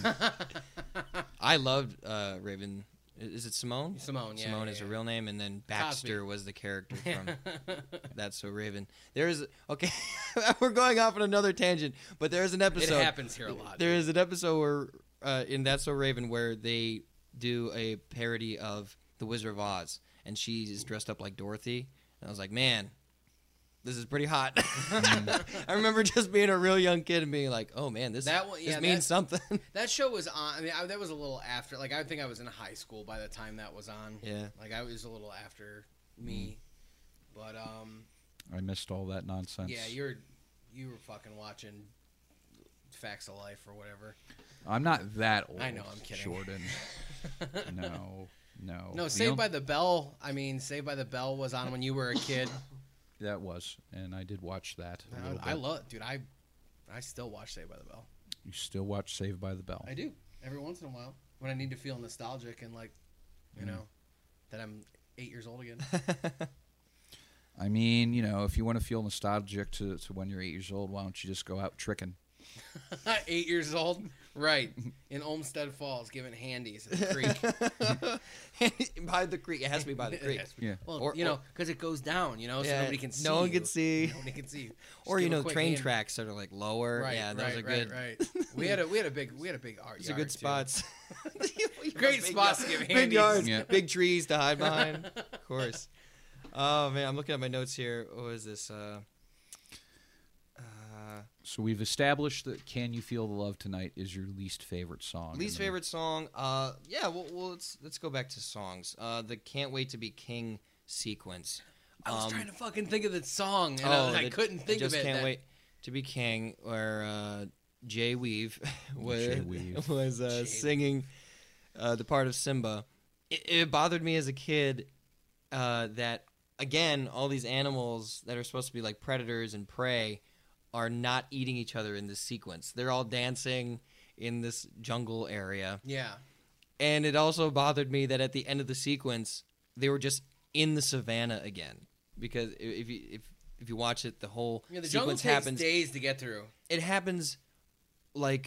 [SPEAKER 6] I loved Raven. Is it Simone?
[SPEAKER 4] Simone, yeah,
[SPEAKER 6] Simone
[SPEAKER 4] yeah,
[SPEAKER 6] is
[SPEAKER 4] yeah.
[SPEAKER 6] her real name, and then Baxter was the character from That's So Raven. There's okay, we're going off on another tangent, but there is an
[SPEAKER 4] It
[SPEAKER 6] episode.
[SPEAKER 4] happens here a lot.
[SPEAKER 6] There is an episode where in That's So Raven where they do a parody of The Wizard of Oz, and she is dressed up like Dorothy, and I was like, man, this is pretty hot. I remember just being a real young kid and being like, oh man, this means something.
[SPEAKER 4] That show was on. I mean, that was a little after. Like, I think I was in high school by the time that was on.
[SPEAKER 6] Yeah.
[SPEAKER 4] Like, I was a little after me. But
[SPEAKER 7] I missed all that nonsense.
[SPEAKER 4] yeah, you were fucking watching Facts of Life or whatever.
[SPEAKER 7] I'm not that old.
[SPEAKER 4] I know, I'm kidding.
[SPEAKER 7] Jordan. No.
[SPEAKER 4] No,
[SPEAKER 7] The
[SPEAKER 4] Saved by the Bell. I mean, Saved by the Bell was on when you were a kid.
[SPEAKER 7] That was, and I did watch that. A little
[SPEAKER 4] I
[SPEAKER 7] bit.
[SPEAKER 4] love, dude. I still watch Saved by the Bell.
[SPEAKER 7] You still watch Saved by the Bell?
[SPEAKER 4] I do every once in a while. when I need to feel nostalgic and like, you know, that I'm 8 years old again.
[SPEAKER 7] I mean, you know, if you want to feel nostalgic to when you're 8 years old, why don't you just go out tricking?
[SPEAKER 4] 8 years old, right? In Olmsted Falls, giving handies at the creek.
[SPEAKER 6] By the creek. It has to be by the creek.
[SPEAKER 7] Yeah.
[SPEAKER 4] Well,
[SPEAKER 6] Or-
[SPEAKER 4] you know, because it goes down, you know, so
[SPEAKER 6] Yeah,
[SPEAKER 4] nobody can see.
[SPEAKER 6] no one
[SPEAKER 4] you.
[SPEAKER 6] can see.
[SPEAKER 4] Nobody can see. you.
[SPEAKER 6] Or
[SPEAKER 4] Just
[SPEAKER 6] you
[SPEAKER 4] give a
[SPEAKER 6] know,
[SPEAKER 4] quick
[SPEAKER 6] train
[SPEAKER 4] hand.
[SPEAKER 6] tracks that are like lower.
[SPEAKER 4] Right,
[SPEAKER 6] Yeah, those
[SPEAKER 4] right,
[SPEAKER 6] are good.
[SPEAKER 4] Right. We had a big art.
[SPEAKER 6] Those are
[SPEAKER 4] yard,
[SPEAKER 6] good
[SPEAKER 4] too.
[SPEAKER 6] spots.
[SPEAKER 4] Great
[SPEAKER 6] Big
[SPEAKER 4] spots to give
[SPEAKER 6] big
[SPEAKER 4] handies.
[SPEAKER 6] yards,
[SPEAKER 7] Yeah.
[SPEAKER 6] big trees to hide behind. Of course. Oh man, I'm looking at my notes here. What was this?
[SPEAKER 7] So we've established that "Can You Feel the Love Tonight" is your least favorite song.
[SPEAKER 6] Least favorite song? Yeah. Well, let's go back to songs. The "Can't Wait to Be King" sequence.
[SPEAKER 4] I was trying to fucking think of the song, and I couldn't think
[SPEAKER 6] just
[SPEAKER 4] of it.
[SPEAKER 6] Can't Wait to Be King, where Jay Weave was singing the part of Simba. It bothered me as a kid that, again, all these animals that are supposed to be like predators and prey are not eating each other in this sequence. They're all dancing in this jungle area.
[SPEAKER 4] Yeah.
[SPEAKER 6] And it also bothered me that at the end of the sequence, they were just in the savannah again. Because if you watch it, the whole
[SPEAKER 4] Yeah, the jungle
[SPEAKER 6] sequence
[SPEAKER 4] takes
[SPEAKER 6] happens.
[SPEAKER 4] days to get through.
[SPEAKER 6] It happens like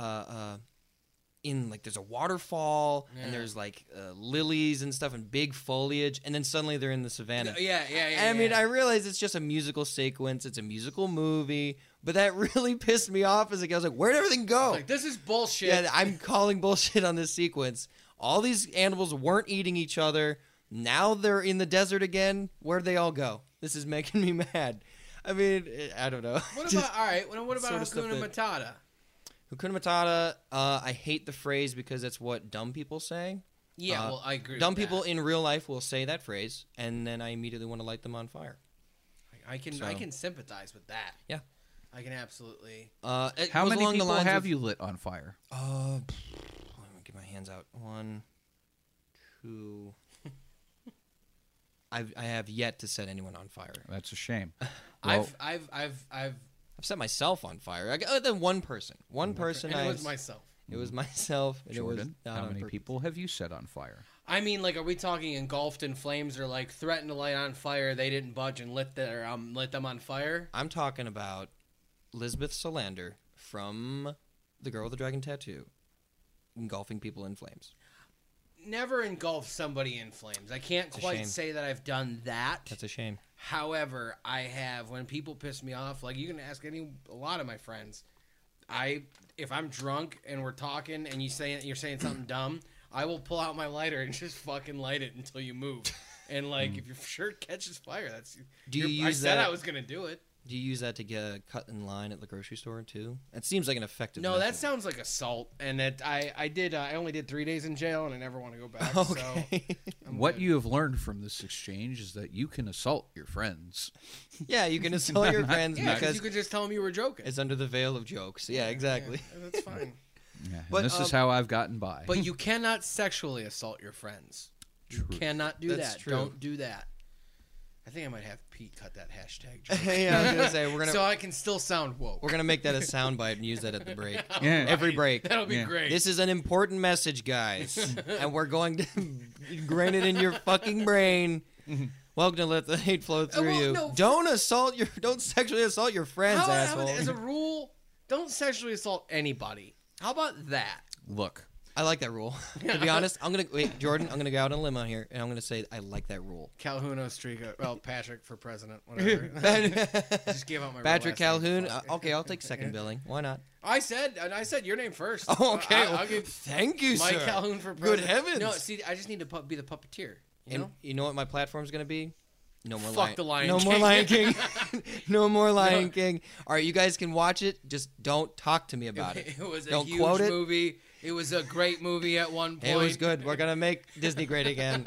[SPEAKER 6] in like there's a waterfall
[SPEAKER 4] Yeah.
[SPEAKER 6] and there's like lilies and stuff and big foliage, and then suddenly they're in the savannah.
[SPEAKER 4] Yeah.
[SPEAKER 6] I mean, I realize it's just a musical sequence. It's a musical movie, but that really pissed me off as a kid. I was like, where'd everything go?
[SPEAKER 4] Like, this is bullshit.
[SPEAKER 6] Yeah, I'm calling bullshit on this sequence. All these animals weren't eating each other. Now they're in the desert again. Where'd they all go? This is making me mad. I mean, I don't know.
[SPEAKER 4] What
[SPEAKER 6] Just
[SPEAKER 4] about, all right, what about
[SPEAKER 6] sort of stuff
[SPEAKER 4] Hakuna
[SPEAKER 6] that-
[SPEAKER 4] Matata?
[SPEAKER 6] Hakuna Matata? I hate the phrase because that's what dumb people say.
[SPEAKER 4] Yeah, well, I agree
[SPEAKER 6] Dumb
[SPEAKER 4] with
[SPEAKER 6] people
[SPEAKER 4] that.
[SPEAKER 6] in real life will say that phrase, and then I immediately want to light them on fire.
[SPEAKER 4] I can sympathize with that.
[SPEAKER 6] Yeah.
[SPEAKER 4] I can absolutely.
[SPEAKER 6] It
[SPEAKER 7] How
[SPEAKER 6] goes
[SPEAKER 7] many
[SPEAKER 6] along the
[SPEAKER 7] people
[SPEAKER 6] lines
[SPEAKER 7] have
[SPEAKER 6] of-
[SPEAKER 7] you lit on fire?
[SPEAKER 6] Let me get my hands out. 1, 2. I have yet to set anyone on fire.
[SPEAKER 7] That's a shame. Well,
[SPEAKER 4] I've
[SPEAKER 6] I've set myself on fire. Other than one person. One person.
[SPEAKER 4] and it was myself.
[SPEAKER 6] It was myself. And
[SPEAKER 7] Jordan,
[SPEAKER 6] it was not
[SPEAKER 7] how
[SPEAKER 6] on
[SPEAKER 7] many
[SPEAKER 6] purpose.
[SPEAKER 7] people have you set on fire?
[SPEAKER 4] I mean, like, are we talking engulfed in flames or like threatened to light on fire? They didn't budge and lit them on fire.
[SPEAKER 6] I'm talking about Lisbeth Salander from The Girl with the Dragon Tattoo, engulfing people in flames.
[SPEAKER 4] Never engulfed somebody in flames. I can't
[SPEAKER 6] a
[SPEAKER 4] quite
[SPEAKER 6] shame.
[SPEAKER 4] say that I've done that.
[SPEAKER 6] That's a shame.
[SPEAKER 4] However, I have when people piss me off. Like, you can ask a lot of my friends. If I'm drunk and we're talking and you're saying something dumb, I will pull out my lighter and just fucking light it until you move. And like, if your shirt catches fire, that's.
[SPEAKER 6] Do you
[SPEAKER 4] I
[SPEAKER 6] use
[SPEAKER 4] said
[SPEAKER 6] that?
[SPEAKER 4] I was gonna do it.
[SPEAKER 6] Do you use that to get a cut in line at the grocery store too? It seems like an effective.
[SPEAKER 4] No, that
[SPEAKER 6] method.
[SPEAKER 4] sounds like assault, and I only did 3 days in jail, and I never want to go back.
[SPEAKER 6] Okay.
[SPEAKER 4] So I'm
[SPEAKER 7] What
[SPEAKER 4] good.
[SPEAKER 7] you have learned from this exchange is that you can assault your friends.
[SPEAKER 6] Yeah, you can assault your friends
[SPEAKER 4] Yeah, because
[SPEAKER 6] because
[SPEAKER 4] you could just tell them you were joking.
[SPEAKER 6] it's under the veil of jokes. Yeah, exactly.
[SPEAKER 4] Yeah, that's fine.
[SPEAKER 7] Yeah, and
[SPEAKER 6] But,
[SPEAKER 7] this is how I've gotten by.
[SPEAKER 4] But you cannot sexually assault your friends. You cannot do
[SPEAKER 6] That's
[SPEAKER 4] that.
[SPEAKER 6] true.
[SPEAKER 4] Don't do that. I think I might have Pete cut that hashtag joke.
[SPEAKER 6] Yeah, I was gonna say we're
[SPEAKER 4] so
[SPEAKER 6] gonna
[SPEAKER 4] I can still sound woke.
[SPEAKER 6] we're gonna make that a soundbite and use that at the break.
[SPEAKER 7] Yeah.
[SPEAKER 6] Every break.
[SPEAKER 4] That'll be
[SPEAKER 7] Yeah.
[SPEAKER 4] great.
[SPEAKER 6] This is an important message, guys, and we're going to ingrain it in your fucking brain. Welcome to Let the Hate Flow Through
[SPEAKER 4] well,
[SPEAKER 6] You.
[SPEAKER 4] no.
[SPEAKER 6] Don't sexually assault your friends,
[SPEAKER 4] How-
[SPEAKER 6] asshole.
[SPEAKER 4] as a rule, don't sexually assault anybody. How about that?
[SPEAKER 7] Look,
[SPEAKER 6] I like that rule. To be honest, Jordan. I'm gonna go out on a limb out here, and I'm gonna say I like that rule.
[SPEAKER 4] Calhoun Ostrika. Well, Patrick for president. Whatever. Just give out my real
[SPEAKER 6] Patrick
[SPEAKER 4] last name.
[SPEAKER 6] Calhoun. Okay, I'll take second billing. Why not?
[SPEAKER 4] I said your name first.
[SPEAKER 6] Oh, okay.
[SPEAKER 4] I'll give
[SPEAKER 6] Thank you,
[SPEAKER 4] Mike
[SPEAKER 6] sir.
[SPEAKER 4] Calhoun for
[SPEAKER 6] Good
[SPEAKER 4] president.
[SPEAKER 6] heavens.
[SPEAKER 4] No, see, I just need to be the puppeteer. You know?
[SPEAKER 6] And you know what my platform's gonna be? No more
[SPEAKER 4] Fuck the Lion
[SPEAKER 6] No
[SPEAKER 4] King.
[SPEAKER 6] more Lion King. No more Lion King. All right, you guys can watch it. Just don't talk to me about it.
[SPEAKER 4] It was a
[SPEAKER 6] Don't
[SPEAKER 4] huge
[SPEAKER 6] quote it.
[SPEAKER 4] movie. It was a great movie at one point.
[SPEAKER 6] It was good. We're gonna make Disney great again.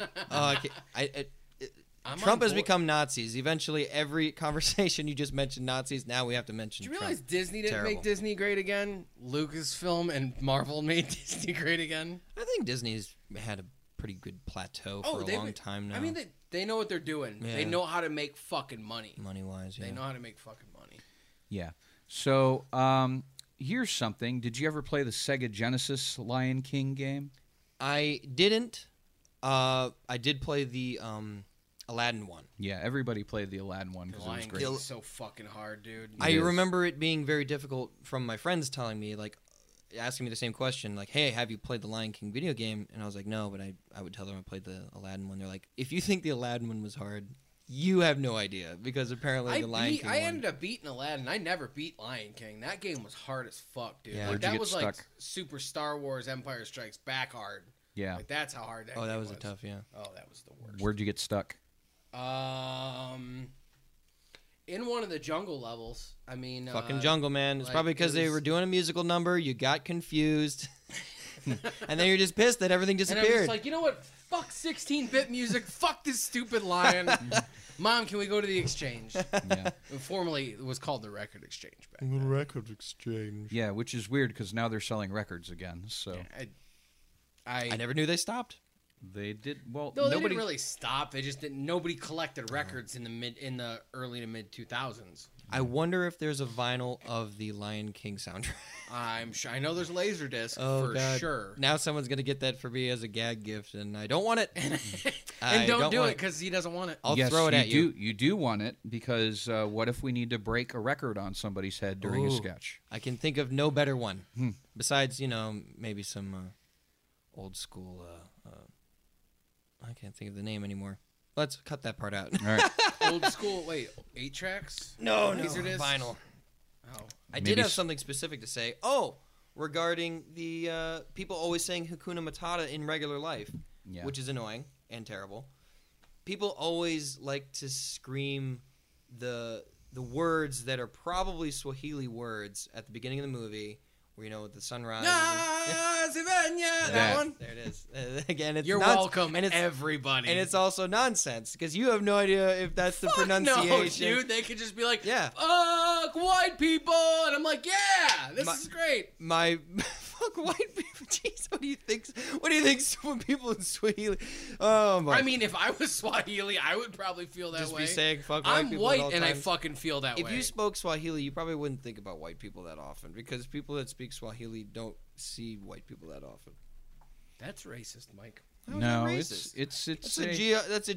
[SPEAKER 4] I'm
[SPEAKER 6] Trump
[SPEAKER 4] on
[SPEAKER 6] has
[SPEAKER 4] board.
[SPEAKER 6] become Nazis. Eventually, every conversation you just mentioned Nazis. Now we have to mention.
[SPEAKER 4] Do you realize
[SPEAKER 6] Trump.
[SPEAKER 4] Disney didn't
[SPEAKER 6] Terrible.
[SPEAKER 4] make Disney great again? Lucasfilm and Marvel made Disney great again.
[SPEAKER 6] I think Disney's had a pretty good plateau for a long time now.
[SPEAKER 4] I mean, they know what they're doing.
[SPEAKER 6] Yeah.
[SPEAKER 4] They know how to make fucking money.
[SPEAKER 6] money wise, yeah.
[SPEAKER 4] They know how to make fucking money.
[SPEAKER 7] yeah. So here's something. Did you ever play the Sega Genesis Lion King game?
[SPEAKER 6] I didn't. I did play the Aladdin one.
[SPEAKER 7] Yeah, everybody played the Aladdin one because it was
[SPEAKER 4] Lion
[SPEAKER 7] great.
[SPEAKER 4] King's so fucking hard, dude.
[SPEAKER 6] I
[SPEAKER 7] is.
[SPEAKER 6] remember it being very difficult from my friends telling me, like, asking me the same question, like, hey, have you played the Lion King video game? And I was like, no, but I would tell them I played the Aladdin one. They're like, if you think the Aladdin one was hard, you have no idea, because apparently the Lion King
[SPEAKER 4] I
[SPEAKER 6] one...
[SPEAKER 4] ended up beating Aladdin. I never beat Lion King. That game was hard as fuck, dude.
[SPEAKER 6] Yeah.
[SPEAKER 4] Like,
[SPEAKER 7] Where'd you
[SPEAKER 4] that
[SPEAKER 7] get
[SPEAKER 4] was like
[SPEAKER 7] stuck?
[SPEAKER 4] Super Star Wars Empire Strikes Back hard.
[SPEAKER 7] Yeah.
[SPEAKER 4] Like, that's how hard that
[SPEAKER 6] Oh,
[SPEAKER 4] game
[SPEAKER 6] that was a tough, yeah.
[SPEAKER 4] Oh, that was the worst.
[SPEAKER 7] Where'd you get stuck?
[SPEAKER 4] In one of the jungle levels. I mean,
[SPEAKER 6] Fucking jungle, man. It's
[SPEAKER 4] like,
[SPEAKER 6] probably because
[SPEAKER 4] it
[SPEAKER 6] they
[SPEAKER 4] was-
[SPEAKER 6] were doing a musical number, you got confused, and then you're just pissed that everything
[SPEAKER 4] And I'm
[SPEAKER 6] disappeared.
[SPEAKER 4] just like, you know what? Fuck 16-bit music. Fuck this stupid lion. Mom, can we go to the exchange?
[SPEAKER 7] Yeah.
[SPEAKER 4] Formerly, it was called the Record Exchange back then.
[SPEAKER 6] Record exchange.
[SPEAKER 7] Yeah, which is weird because now they're selling records again. So
[SPEAKER 6] I never knew they stopped.
[SPEAKER 7] they did well.
[SPEAKER 4] No, they
[SPEAKER 7] nobody
[SPEAKER 4] didn't really stop. They just didn't. Nobody collected records in the early to mid 2000s.
[SPEAKER 6] I wonder if there's a vinyl of the Lion King soundtrack.
[SPEAKER 4] I'm sure. I know there's Laserdisc
[SPEAKER 6] Oh,
[SPEAKER 4] for
[SPEAKER 6] God.
[SPEAKER 4] sure.
[SPEAKER 6] Now someone's gonna get that for me as a gag gift, and I don't want it.
[SPEAKER 4] And don't do
[SPEAKER 6] want
[SPEAKER 4] it because he doesn't want it.
[SPEAKER 6] I'll
[SPEAKER 7] yes,
[SPEAKER 6] throw it at you.
[SPEAKER 7] You do want it because what if we need to break a record on somebody's head during a
[SPEAKER 6] Ooh.
[SPEAKER 7] sketch?
[SPEAKER 6] I can think of no better one. Besides, maybe some old school. I can't think of the name anymore. Let's cut that part out.
[SPEAKER 7] All right.
[SPEAKER 4] Old school. Wait, 8 tracks?
[SPEAKER 6] No,
[SPEAKER 4] Laserdisc?
[SPEAKER 6] vinyl.
[SPEAKER 4] Oh,
[SPEAKER 6] I
[SPEAKER 7] Maybe
[SPEAKER 6] did have
[SPEAKER 7] s-
[SPEAKER 6] something specific to say. Oh, regarding the people always saying Hakuna Matata in regular life,
[SPEAKER 7] Yeah.
[SPEAKER 6] which is annoying and terrible. People always like to scream the words that are probably Swahili words at the beginning of the movie, where with the sunrise.
[SPEAKER 4] that one.
[SPEAKER 6] There it is. Again, it's
[SPEAKER 4] You're welcome,
[SPEAKER 6] and it's
[SPEAKER 4] everybody.
[SPEAKER 6] and it's also nonsense because you have no idea if that's the
[SPEAKER 4] Fuck
[SPEAKER 6] pronunciation.
[SPEAKER 4] No, dude. They could just be like,
[SPEAKER 6] Yeah.
[SPEAKER 4] fuck white people. And I'm like, yeah, this is great.
[SPEAKER 6] My fuck white people. Jeez, what do you think? What do you think? When people in Swahili? Oh my!
[SPEAKER 4] I mean, if I was Swahili, I would probably feel that
[SPEAKER 6] just
[SPEAKER 4] way.
[SPEAKER 6] be saying fuck white
[SPEAKER 4] I'm
[SPEAKER 6] people
[SPEAKER 4] white
[SPEAKER 6] at all
[SPEAKER 4] and I
[SPEAKER 6] times.
[SPEAKER 4] fucking feel that
[SPEAKER 6] If
[SPEAKER 4] way.
[SPEAKER 6] you spoke Swahili, you probably wouldn't think about white people that often because people that speak Swahili don't see white people that often.
[SPEAKER 4] That's racist, Mike.
[SPEAKER 6] How is
[SPEAKER 7] No,
[SPEAKER 6] that
[SPEAKER 7] it's
[SPEAKER 6] racist? That's a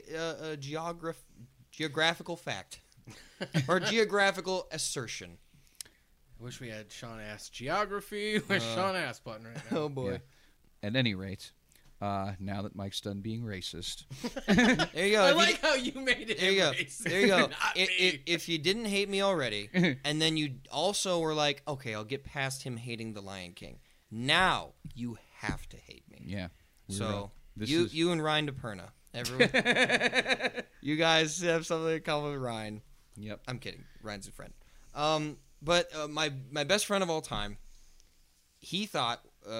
[SPEAKER 6] geographical fact or geographical assertion.
[SPEAKER 4] I wish we had Sean Ass geography with Sean Ass button right now.
[SPEAKER 6] Oh boy!
[SPEAKER 7] Yeah. At any rate, now that Mike's done being racist,
[SPEAKER 6] There you go.
[SPEAKER 4] I
[SPEAKER 6] If you
[SPEAKER 4] like how you made it.
[SPEAKER 6] There you go.
[SPEAKER 4] racist.
[SPEAKER 6] There you go.
[SPEAKER 4] Not me.
[SPEAKER 6] If you didn't hate me already, and then you also were like, okay, I'll get past him hating the Lion King. Now you have to hate me.
[SPEAKER 7] yeah.
[SPEAKER 6] So
[SPEAKER 7] this
[SPEAKER 6] you
[SPEAKER 7] is-
[SPEAKER 6] you and Ryan DePerna, everyone, you guys have something in common with Ryan.
[SPEAKER 7] Yep.
[SPEAKER 6] I'm kidding. Ryan's a friend. But my best friend of all time, he thought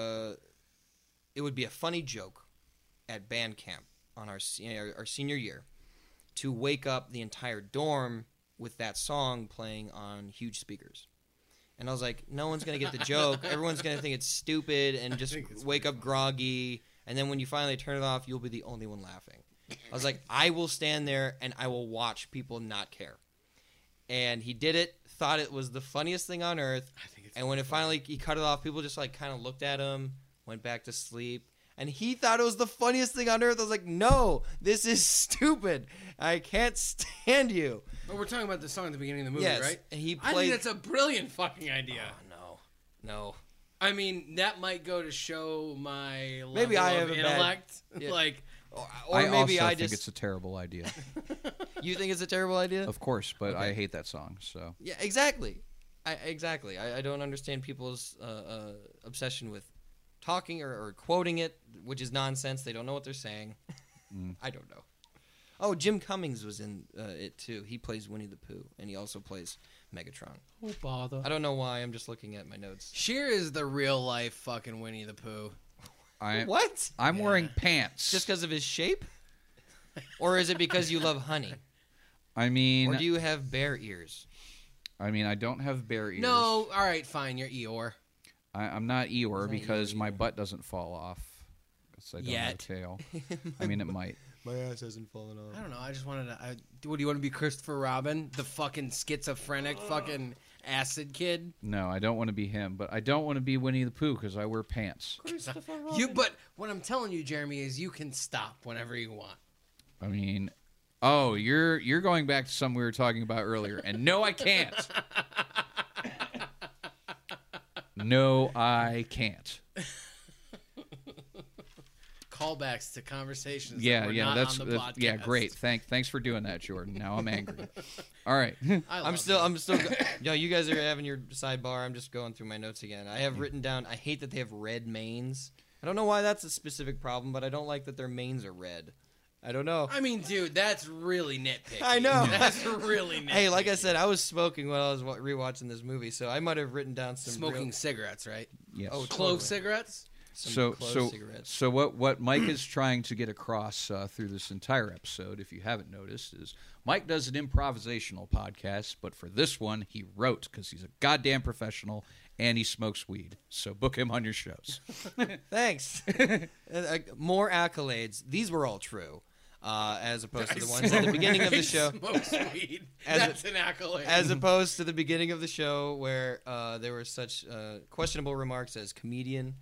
[SPEAKER 6] it would be a funny joke at band camp on our senior year to wake up the entire dorm with that song playing on huge speakers. And I was like, no one's going to get the joke. Everyone's going to think it's stupid and just wake up groggy. And then when you finally turn it off, you'll be the only one laughing. I was like, I will stand there and I will watch people not care. And he did it, thought it was the funniest thing on earth. And when he cut it off, people just kind of looked at him, went back to sleep. And he thought it was the funniest thing on earth. I was like, no, this is stupid. I can't stand you.
[SPEAKER 4] But we're talking about the song at the beginning of the movie,
[SPEAKER 6] Yes,
[SPEAKER 4] right?
[SPEAKER 6] and he
[SPEAKER 4] I
[SPEAKER 6] played-
[SPEAKER 4] think that's a brilliant fucking idea.
[SPEAKER 6] Oh, no.
[SPEAKER 4] I mean, that might go to show my level
[SPEAKER 6] Maybe I
[SPEAKER 4] of
[SPEAKER 6] have a bad-
[SPEAKER 4] intellect.
[SPEAKER 6] Yeah.
[SPEAKER 4] Like,
[SPEAKER 6] Or
[SPEAKER 7] I
[SPEAKER 6] maybe
[SPEAKER 7] also
[SPEAKER 6] I
[SPEAKER 7] think
[SPEAKER 6] just...
[SPEAKER 7] it's a terrible idea.
[SPEAKER 6] You think it's a terrible idea?
[SPEAKER 7] Of course, but
[SPEAKER 6] Okay.
[SPEAKER 7] I hate that song. So
[SPEAKER 6] Yeah, exactly. I don't understand people's obsession with talking or quoting it, which is nonsense. They don't know what they're saying. I don't know. Oh, Jim Cummings was in it too. He plays Winnie the Pooh, and he also plays Megatron.
[SPEAKER 4] oh bother.
[SPEAKER 6] I don't know why. I'm just looking at my notes.
[SPEAKER 4] Sheer is the real life fucking Winnie the Pooh.
[SPEAKER 6] What?
[SPEAKER 7] I'm wearing pants.
[SPEAKER 6] Just because of his shape? Or is it because you love honey?
[SPEAKER 7] I mean,
[SPEAKER 6] Or do you have bear ears?
[SPEAKER 7] I don't have bear ears.
[SPEAKER 4] No, all right, fine. You're Eeyore.
[SPEAKER 7] I'm not Eeyore
[SPEAKER 6] He's not
[SPEAKER 7] because
[SPEAKER 6] Eeyore
[SPEAKER 7] my
[SPEAKER 6] either.
[SPEAKER 7] butt doesn't fall off. 'Cause I don't have a
[SPEAKER 4] Yet.
[SPEAKER 7] tail. I mean, it might.
[SPEAKER 6] My ass hasn't fallen off.
[SPEAKER 4] I don't know. I just wanted to. What do you want to be, Christopher Robin, the fucking schizophrenic fucking Acid Kid.
[SPEAKER 7] No, I don't want to be him, but I don't want to be Winnie the Pooh because I wear pants.
[SPEAKER 4] But what I'm telling you, Jeremy, is you can stop whenever you want.
[SPEAKER 7] I mean, oh, you're going back to something we were talking about earlier, and no, I can't. No, I can't.
[SPEAKER 4] Callbacks to conversations.
[SPEAKER 7] Yeah,
[SPEAKER 4] that were
[SPEAKER 7] yeah,
[SPEAKER 4] not
[SPEAKER 7] that's
[SPEAKER 4] on the podcast.
[SPEAKER 7] yeah, great. Thanks for doing that, Jordan. Now I'm angry. All right.
[SPEAKER 6] I'm still. Yo, you guys are having your sidebar. I'm just going through my notes again. I have written down. I hate that they have red manes. I don't know why that's a specific problem, but I don't like that their manes are red. I don't know.
[SPEAKER 4] I mean, dude, that's really nitpicky.
[SPEAKER 6] I know.
[SPEAKER 4] That's really nitpicky.
[SPEAKER 6] Hey, like I said, I was smoking while I was rewatching this movie, so I might have written down some
[SPEAKER 4] smoking
[SPEAKER 6] real-
[SPEAKER 4] cigarettes, right?
[SPEAKER 7] Yes.
[SPEAKER 6] Oh,
[SPEAKER 4] Clove
[SPEAKER 6] totally.
[SPEAKER 4] cigarettes.
[SPEAKER 6] Some clove cigarettes.
[SPEAKER 7] So what Mike is trying to get across through this entire episode, if you haven't noticed, is Mike does an improvisational podcast, but for this one, he wrote because he's a goddamn professional and he smokes weed. So book him on your shows.
[SPEAKER 6] Thanks. More accolades. These were all true. As opposed to the ones at the beginning of the show.
[SPEAKER 4] Smokes weed.
[SPEAKER 6] As
[SPEAKER 4] That's an accolade.
[SPEAKER 6] As opposed to the beginning of the show where there were such questionable remarks as comedian.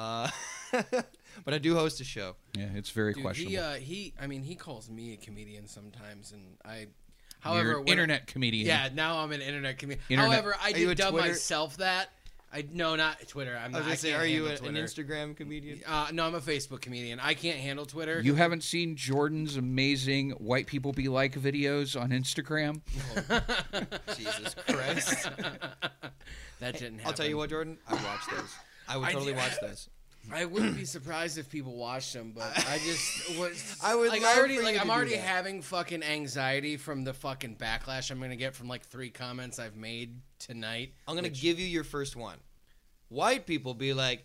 [SPEAKER 6] But I do host a show.
[SPEAKER 7] Yeah, it's very
[SPEAKER 4] Dude,
[SPEAKER 7] questionable.
[SPEAKER 4] he calls me a comedian sometimes, and I.
[SPEAKER 7] You're
[SPEAKER 4] However,
[SPEAKER 7] an internet comedian.
[SPEAKER 4] Yeah, now I'm an internet comedian.
[SPEAKER 7] Internet-
[SPEAKER 4] However, I
[SPEAKER 6] Are you a
[SPEAKER 4] did dub
[SPEAKER 6] Twitter-
[SPEAKER 4] myself that. No, not Twitter. I'm
[SPEAKER 6] I was
[SPEAKER 4] not.
[SPEAKER 6] gonna say,
[SPEAKER 4] can't
[SPEAKER 6] are you
[SPEAKER 4] handle
[SPEAKER 6] an
[SPEAKER 4] Twitter.
[SPEAKER 6] Instagram comedian?
[SPEAKER 4] No, I'm a Facebook comedian. I can't handle Twitter.
[SPEAKER 7] You haven't seen Jordan's amazing "White People Be Like" videos on Instagram?
[SPEAKER 6] Jesus Christ!
[SPEAKER 4] That didn't happen.
[SPEAKER 6] I'll tell you what, Jordan. I watched those. I would totally watch those.
[SPEAKER 4] I wouldn't be surprised if people watched them, but I just was.
[SPEAKER 6] I would
[SPEAKER 4] like.
[SPEAKER 6] love
[SPEAKER 4] I already
[SPEAKER 6] for you
[SPEAKER 4] like.
[SPEAKER 6] to
[SPEAKER 4] I'm
[SPEAKER 6] do
[SPEAKER 4] already
[SPEAKER 6] that.
[SPEAKER 4] having fucking anxiety from the fucking backlash I'm gonna get from like 3 comments I've made tonight.
[SPEAKER 6] I'm gonna
[SPEAKER 4] which-
[SPEAKER 6] give you your first one. White people be like,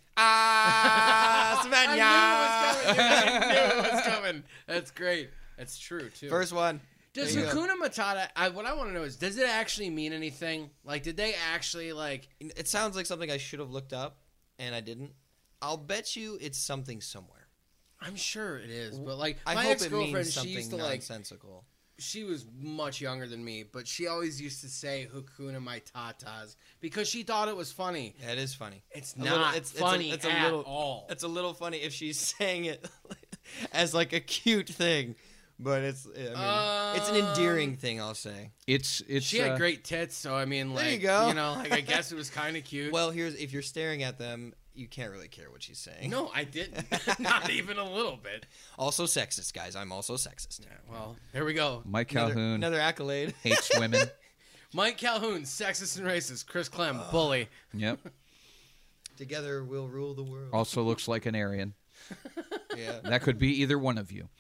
[SPEAKER 4] I
[SPEAKER 6] Svenja.
[SPEAKER 4] knew it was coming. That's great. That's true too.
[SPEAKER 6] First one.
[SPEAKER 4] Does
[SPEAKER 6] There you go.
[SPEAKER 4] Hakuna Matata? What I want to know is, does it actually mean anything? Like, did they actually like?
[SPEAKER 6] It sounds like something I should have looked up, and I didn't. I'll bet you it's something somewhere.
[SPEAKER 4] I'm sure it is, but like
[SPEAKER 6] I
[SPEAKER 4] my
[SPEAKER 6] hope it
[SPEAKER 4] ex-girlfriend,
[SPEAKER 6] means
[SPEAKER 4] she
[SPEAKER 6] something
[SPEAKER 4] used to like.
[SPEAKER 6] nonsensical.
[SPEAKER 4] She was much younger than me, but she always used to say Hakuna Matatas because she thought it was funny.
[SPEAKER 6] That is funny.
[SPEAKER 4] It's
[SPEAKER 6] A
[SPEAKER 4] not
[SPEAKER 6] little- it's
[SPEAKER 4] funny
[SPEAKER 6] a
[SPEAKER 4] at
[SPEAKER 6] little,
[SPEAKER 4] all.
[SPEAKER 6] It's a little funny if she's saying it as like a cute thing, but it's it's an endearing thing. I'll say.
[SPEAKER 7] It's
[SPEAKER 4] She had great tits, so I mean, like,
[SPEAKER 6] There you go.
[SPEAKER 4] like I guess it was kind of cute.
[SPEAKER 6] Well, if you're staring at them, you can't really care what she's saying.
[SPEAKER 4] no, I didn't. Not even a little bit.
[SPEAKER 6] Also sexist, guys. I'm also sexist.
[SPEAKER 4] Yeah, well, here we go.
[SPEAKER 7] Mike Calhoun
[SPEAKER 6] Another accolade.
[SPEAKER 7] hates women.
[SPEAKER 4] Mike Calhoun, sexist and racist. Chris Clem, bully.
[SPEAKER 7] Yep.
[SPEAKER 6] Together we'll rule the world.
[SPEAKER 7] Also looks like an Aryan.
[SPEAKER 6] Yeah.
[SPEAKER 7] That could be either one of you.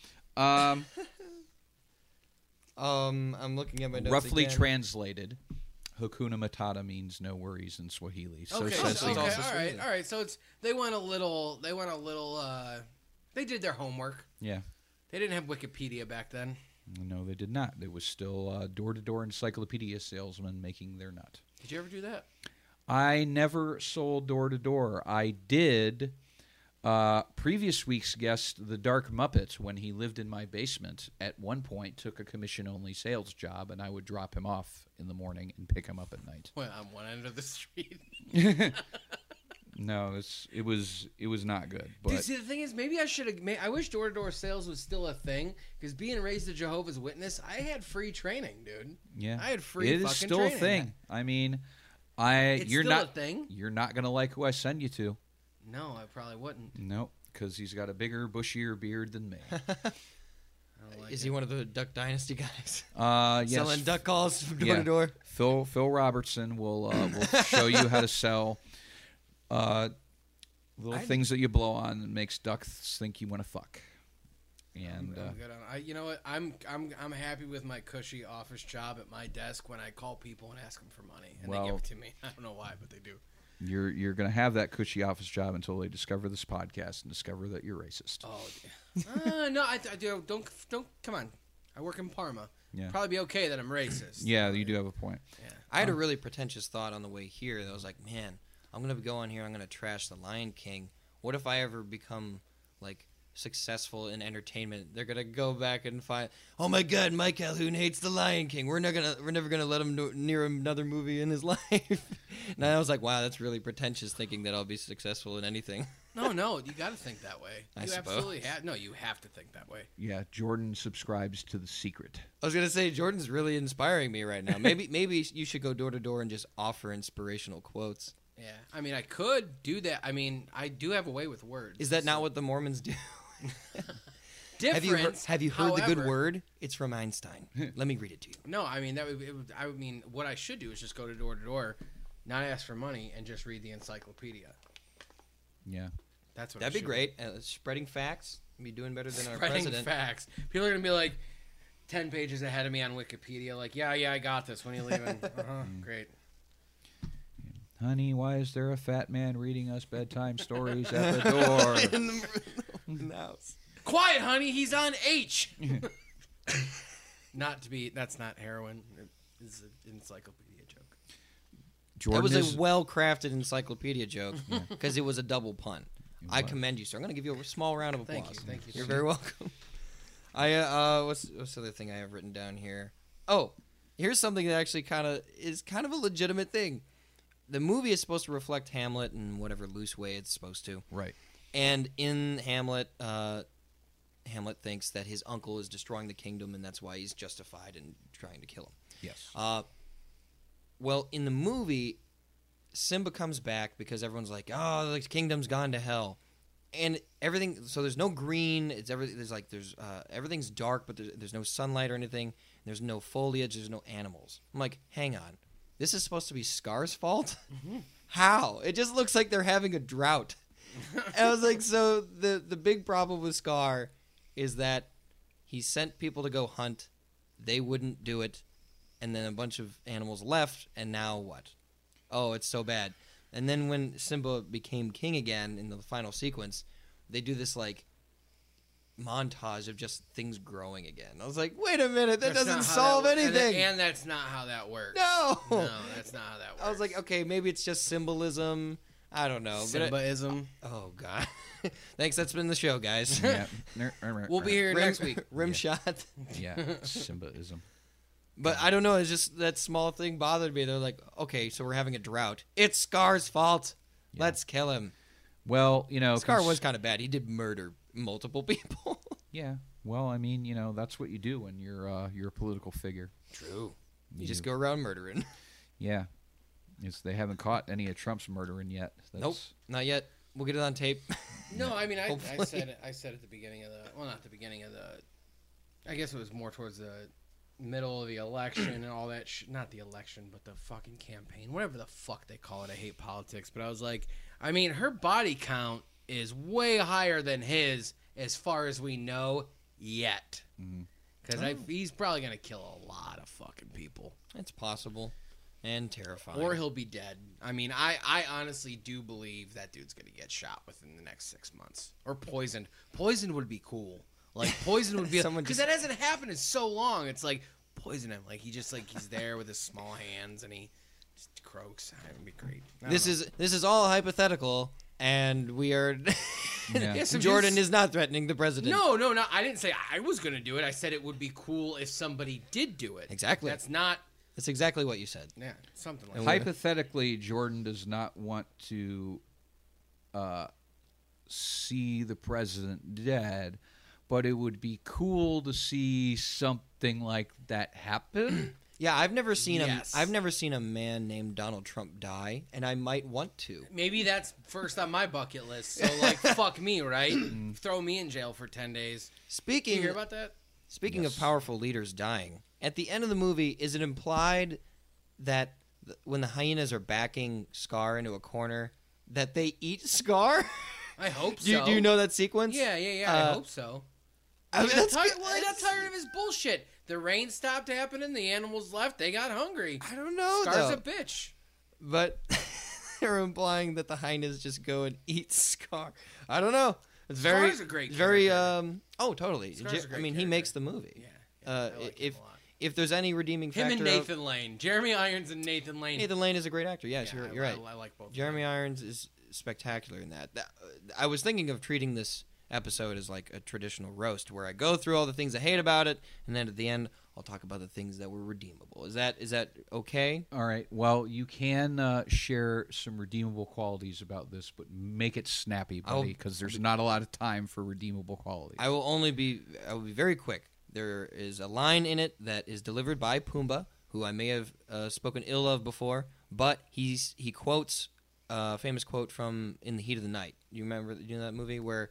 [SPEAKER 6] I'm looking at my notes
[SPEAKER 7] Roughly
[SPEAKER 6] again.
[SPEAKER 7] translated, Hakuna Matata means no worries in Swahili. So
[SPEAKER 4] Okay,
[SPEAKER 7] says
[SPEAKER 6] so
[SPEAKER 7] the-
[SPEAKER 6] it's also
[SPEAKER 4] all right,
[SPEAKER 6] Sweden.
[SPEAKER 4] all right. So it's they went a little. They did their homework.
[SPEAKER 7] yeah.
[SPEAKER 4] They didn't have Wikipedia back then.
[SPEAKER 7] No, they did not. There was still door-to-door encyclopedia salesmen making their nut.
[SPEAKER 4] Did you ever do that?
[SPEAKER 7] I never sold door-to-door. I did previous week's guest, the Dark Muppet, when he lived in my basement, at one point took a commission-only sales job, and I would drop him off in the morning and pick him up at night.
[SPEAKER 4] Well, on one end of the street.
[SPEAKER 7] No, it was not good. But
[SPEAKER 4] Dude, see, the thing is, maybe I should have. I wish door-to-door sales was still a thing. Because being raised a Jehovah's Witness, I had free training, dude.
[SPEAKER 7] yeah,
[SPEAKER 4] I had free
[SPEAKER 7] It is
[SPEAKER 4] fucking
[SPEAKER 7] still
[SPEAKER 4] training.
[SPEAKER 7] a thing. I mean,
[SPEAKER 4] It's
[SPEAKER 7] you're
[SPEAKER 4] still
[SPEAKER 7] not
[SPEAKER 4] a thing.
[SPEAKER 7] You're not gonna like who I send you to.
[SPEAKER 4] No, I probably wouldn't.
[SPEAKER 7] Nope, because he's got a bigger, bushier beard than me.
[SPEAKER 4] I don't like
[SPEAKER 6] Is
[SPEAKER 4] it.
[SPEAKER 6] he one of the Duck Dynasty guys?
[SPEAKER 7] Yes,
[SPEAKER 6] Selling duck calls from door
[SPEAKER 7] yeah.
[SPEAKER 6] to door?
[SPEAKER 7] Phil Robertson will show you how to sell little things that you blow on that makes ducks think you want to fuck. And
[SPEAKER 4] I'm good on. You know what? I'm happy with my cushy office job at my desk when I call people and ask them for money, and they give
[SPEAKER 7] Well-
[SPEAKER 4] it to me. I don't know why, but they do.
[SPEAKER 7] you're gonna have that cushy office job until they discover this podcast and discover that you're racist.
[SPEAKER 4] Oh, no, I do. Don't come on. I work in Parma.
[SPEAKER 7] Yeah.
[SPEAKER 4] Probably be okay that I'm racist.
[SPEAKER 7] Yeah, you do have a point.
[SPEAKER 6] I had a really pretentious thought on the way here that was like, man, I'm going to go on here, I'm going to trash The Lion King. What if I ever become, like, successful in entertainment, they're gonna go back and find, oh my God, Mike Calhoun hates The Lion King. We're never gonna let him near another movie in his life. And I was like, wow, that's really pretentious, thinking that I'll be successful in anything.
[SPEAKER 4] No, you got to think that way.
[SPEAKER 6] I
[SPEAKER 4] You
[SPEAKER 6] suppose.
[SPEAKER 4] absolutely have. No, you have to think that way.
[SPEAKER 7] Yeah, Jordan subscribes to The Secret.
[SPEAKER 6] I was gonna say Jordan's really inspiring me right now. Maybe you should go door to door and just offer inspirational quotes.
[SPEAKER 4] Yeah, I mean, I could do that. I mean, I do have a way with words.
[SPEAKER 6] Is that not what the Mormons do?
[SPEAKER 4] different?
[SPEAKER 6] Have you heard the good
[SPEAKER 4] however-
[SPEAKER 6] word? It's from Einstein. Let me read it to you.
[SPEAKER 4] No, I mean I would mean what I should do is just go to door, not ask for money, and just read the encyclopedia.
[SPEAKER 7] Yeah.
[SPEAKER 4] That's what
[SPEAKER 6] That'd
[SPEAKER 4] I
[SPEAKER 6] be
[SPEAKER 4] should
[SPEAKER 6] great. Spreading facts. Be doing better than our
[SPEAKER 4] Spreading
[SPEAKER 6] president.
[SPEAKER 4] facts. People are gonna be like 10 pages ahead of me on Wikipedia. Like, yeah, I got this. When are you leaving? Great.
[SPEAKER 7] Honey, why is there a fat man reading us bedtime stories at the door?
[SPEAKER 6] in the house.
[SPEAKER 4] Quiet, honey. He's on H. That's not heroin. It's an encyclopedia joke.
[SPEAKER 7] Jordan
[SPEAKER 6] That was
[SPEAKER 7] is,
[SPEAKER 6] a well-crafted encyclopedia joke because it was a double pun. I commend you, sir. I'm going to give you a small round of applause.
[SPEAKER 4] Thank you.
[SPEAKER 6] You're very welcome. What's the other thing I have written down here? Oh, here's something that actually is kind of a legitimate thing. The movie is supposed to reflect Hamlet in whatever loose way it's supposed to.
[SPEAKER 7] right.
[SPEAKER 6] And in Hamlet, Hamlet thinks that his uncle is destroying the kingdom, and that's why he's justified in trying to kill him.
[SPEAKER 7] Yes.
[SPEAKER 6] Well, in the movie, Simba comes back because everyone's like, "Oh, the kingdom's gone to hell," and everything. So there's no green. It's everything. Everything's dark, but there's no sunlight or anything. There's no foliage. There's no animals. I'm like, hang on, this is supposed to be Scar's fault? How? It just looks like they're having a drought. And I was like, so the big problem with Scar is that he sent people to go hunt. They wouldn't do it. And then a bunch of animals left, and now what? Oh, it's so bad. And then when Simba became king again in the final sequence, they do this like montage of just things growing again. I was like, wait a minute, that
[SPEAKER 4] That's
[SPEAKER 6] doesn't
[SPEAKER 4] not how
[SPEAKER 6] solve
[SPEAKER 4] that-
[SPEAKER 6] anything.
[SPEAKER 4] And that's not how that works.
[SPEAKER 6] No!
[SPEAKER 4] No, that's not how that works.
[SPEAKER 6] I was like, okay, maybe it's just symbolism. I don't know. But
[SPEAKER 4] Simbaism.
[SPEAKER 6] oh, God. Thanks, that's been the show, guys.
[SPEAKER 7] Yeah.
[SPEAKER 4] We'll be here next week.
[SPEAKER 6] Rim shot.
[SPEAKER 7] Yeah. Simbaism.
[SPEAKER 6] But I don't know. It's just that small thing bothered me. They're like, okay, so we're having a drought. It's Scar's fault.
[SPEAKER 7] Yeah.
[SPEAKER 6] Let's kill him.
[SPEAKER 7] Well,
[SPEAKER 6] Scar was kind of bad. He did murder multiple people.
[SPEAKER 7] Yeah. Well, I mean, that's what you do when you're a political figure.
[SPEAKER 6] True. You just go around murdering.
[SPEAKER 7] Yeah. They haven't caught any of Trump's murdering yet.
[SPEAKER 6] Nope, not yet. We'll get it on tape.
[SPEAKER 4] No, I mean, I
[SPEAKER 6] Hopefully.
[SPEAKER 4] said it. I said at the beginning of not the beginning of the. I guess it was more towards the middle of the election and all that. Not the election, but the fucking campaign, whatever the fuck they call it. I hate politics, but I was like, I mean, her body count is way higher than his, as far as we know yet. Because he's probably gonna kill a lot of fucking people.
[SPEAKER 6] It's possible. And terrifying.
[SPEAKER 4] Or he'll be dead. I mean, I honestly do believe that dude's going to get shot within the next 6 months. Or poisoned. Poisoned would be cool. Like, poison would be... Because that hasn't happened in so long. It's like, poison him. Like, he's there with his small hands and he just croaks. That would be great.
[SPEAKER 6] This is all hypothetical, and we are...
[SPEAKER 7] Yeah.
[SPEAKER 4] Yeah, so
[SPEAKER 6] Jordan
[SPEAKER 4] just-
[SPEAKER 6] is not threatening the president.
[SPEAKER 4] No. I didn't say I was going to do it. I said it would be cool if somebody did do it.
[SPEAKER 6] Exactly.
[SPEAKER 4] That's not...
[SPEAKER 6] That's exactly what you said.
[SPEAKER 4] Yeah, something like that.
[SPEAKER 7] Hypothetically, Jordan does not want to see the president dead, but it would be cool to see something like that happen.
[SPEAKER 6] Yeah, I've never seen
[SPEAKER 4] Yes.
[SPEAKER 6] a man named Donald Trump die, and I might want to.
[SPEAKER 4] Maybe that's first on my bucket list. So, like, fuck me, right? Throw me in jail for 10 days. Did
[SPEAKER 6] Speaking
[SPEAKER 4] you hear about that?
[SPEAKER 6] Speaking
[SPEAKER 7] Yes.
[SPEAKER 6] of powerful leaders dying, at the end of the movie, is it implied that when the hyenas are backing Scar into a corner, that they eat Scar?
[SPEAKER 4] I hope
[SPEAKER 6] do,
[SPEAKER 4] so.
[SPEAKER 6] do you know that sequence?
[SPEAKER 4] Yeah. I hope so.
[SPEAKER 6] I mean,
[SPEAKER 4] They
[SPEAKER 6] that's
[SPEAKER 4] got
[SPEAKER 6] good.
[SPEAKER 4] well, they got tired of his bullshit. The rain stopped happening. The animals left. They got hungry.
[SPEAKER 6] I don't know,
[SPEAKER 4] Scar's
[SPEAKER 6] though.
[SPEAKER 4] a bitch.
[SPEAKER 6] But they're implying that the hyenas just go and eat Scar. I don't know. It's very,
[SPEAKER 4] Scar's a great
[SPEAKER 6] very.
[SPEAKER 4] character.
[SPEAKER 6] Oh, totally.
[SPEAKER 4] Scar's a great
[SPEAKER 6] I mean, he
[SPEAKER 4] character.
[SPEAKER 6] makes the movie.
[SPEAKER 4] Yeah. I like him
[SPEAKER 6] If
[SPEAKER 4] a lot.
[SPEAKER 6] if there's any redeeming
[SPEAKER 4] Him
[SPEAKER 6] factor,
[SPEAKER 4] and Nathan Lane. Jeremy Irons and Nathan Lane.
[SPEAKER 6] Nathan Lane is a great actor. Yes, you're right.
[SPEAKER 4] I like both. of
[SPEAKER 6] Jeremy
[SPEAKER 4] them.
[SPEAKER 6] Irons is spectacular in that. I was thinking of treating this episode is like a traditional roast where I go through all the things I hate about it, and then at the end I'll talk about the things that were redeemable. Is that okay?
[SPEAKER 7] All right. Well, you can share some redeemable qualities about this, but make it snappy, buddy, because there's not a lot of time for redeemable qualities.
[SPEAKER 6] I will be very quick. There is a line in it that is delivered by Pumbaa, who I may have spoken ill of before, but he quotes a famous quote from In the Heat of the Night. You know that movie where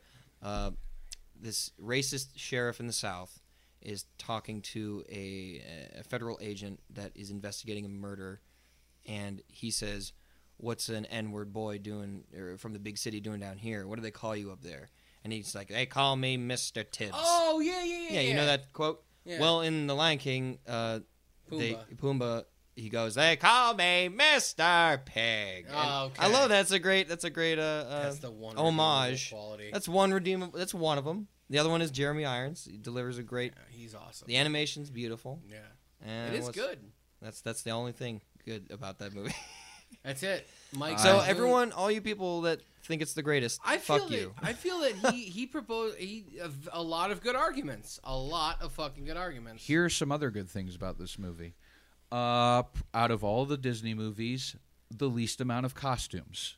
[SPEAKER 6] this racist sheriff in the South is talking to a federal agent that is investigating a murder, and he says, "What's an N-word boy doing or from the big city doing down here? What do they call you up there?" And he's like, "They call me Mr. Tibbs."
[SPEAKER 4] Oh, yeah.
[SPEAKER 6] Yeah, you know that quote?
[SPEAKER 4] Yeah.
[SPEAKER 6] Well, in The Lion King,
[SPEAKER 4] Pumbaa.
[SPEAKER 6] Pumbaa, he goes, "They call me Mr. Pig." And
[SPEAKER 4] Oh, okay.
[SPEAKER 6] I love that. That's a great
[SPEAKER 4] That's the one
[SPEAKER 6] homage.
[SPEAKER 4] redeemable quality.
[SPEAKER 6] That's one redeemable. That's one of them. The other one is Jeremy Irons. He delivers a great.
[SPEAKER 4] Yeah, he's awesome.
[SPEAKER 6] The animation's beautiful.
[SPEAKER 4] Yeah.
[SPEAKER 6] And
[SPEAKER 4] It is good.
[SPEAKER 6] That's the only thing good about that movie.
[SPEAKER 4] That's it. Mike.
[SPEAKER 6] So
[SPEAKER 4] I
[SPEAKER 6] everyone, all you people that think it's the greatest, fuck you.
[SPEAKER 4] I feel that he proposed a lot of good arguments. A lot of fucking good arguments.
[SPEAKER 7] Here are some other good things about this movie. Out of all the Disney movies, the least amount of costumes.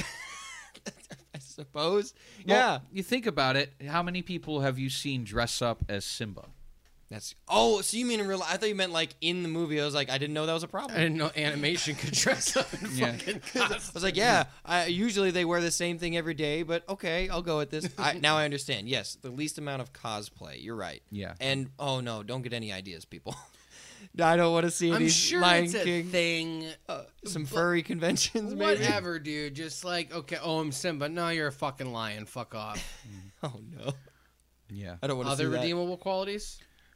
[SPEAKER 6] I suppose.
[SPEAKER 7] Well,
[SPEAKER 6] Yeah.
[SPEAKER 7] You think about it, how many people have you seen dress up as Simba?
[SPEAKER 6] That's. Oh, so you mean in real? I thought you meant like in the movie. I was like, I didn't know that was a problem.
[SPEAKER 4] I didn't know animation could dress up in
[SPEAKER 7] Yeah.
[SPEAKER 4] fucking
[SPEAKER 6] I
[SPEAKER 4] costumes.
[SPEAKER 6] was like, yeah. Usually they wear the same thing every day, but okay, I'll go with this. Now I understand. Yes, the least amount of cosplay. You're right.
[SPEAKER 7] Yeah.
[SPEAKER 6] And oh no, don't get any ideas, people. I don't want to see
[SPEAKER 4] I'm
[SPEAKER 6] any
[SPEAKER 4] sure
[SPEAKER 6] Lion
[SPEAKER 4] it's a
[SPEAKER 6] King.
[SPEAKER 4] thing.
[SPEAKER 6] Some furry conventions, maybe.
[SPEAKER 4] Whatever, dude. Just like, okay, oh, I'm Simba. No, you're a fucking lion. Fuck off.
[SPEAKER 6] Oh no,
[SPEAKER 7] Yeah.
[SPEAKER 6] I don't want to see
[SPEAKER 4] Other
[SPEAKER 6] that.
[SPEAKER 4] redeemable qualities?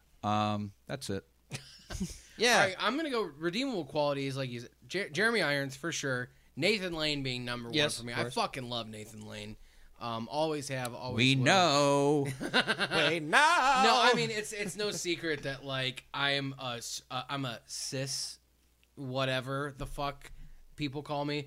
[SPEAKER 7] That's it.
[SPEAKER 6] Yeah.
[SPEAKER 4] All right, I'm going to go redeemable qualities. Like he's Jeremy Irons, for sure. Nathan Lane being number one
[SPEAKER 6] Yes,
[SPEAKER 4] for me.
[SPEAKER 6] of
[SPEAKER 4] I
[SPEAKER 6] course.
[SPEAKER 4] fucking love Nathan Lane. Always have, always
[SPEAKER 7] We
[SPEAKER 4] will.
[SPEAKER 7] know.
[SPEAKER 6] Wait, no.
[SPEAKER 4] No, I mean it's no secret that like I'm a cis, whatever the fuck people call me.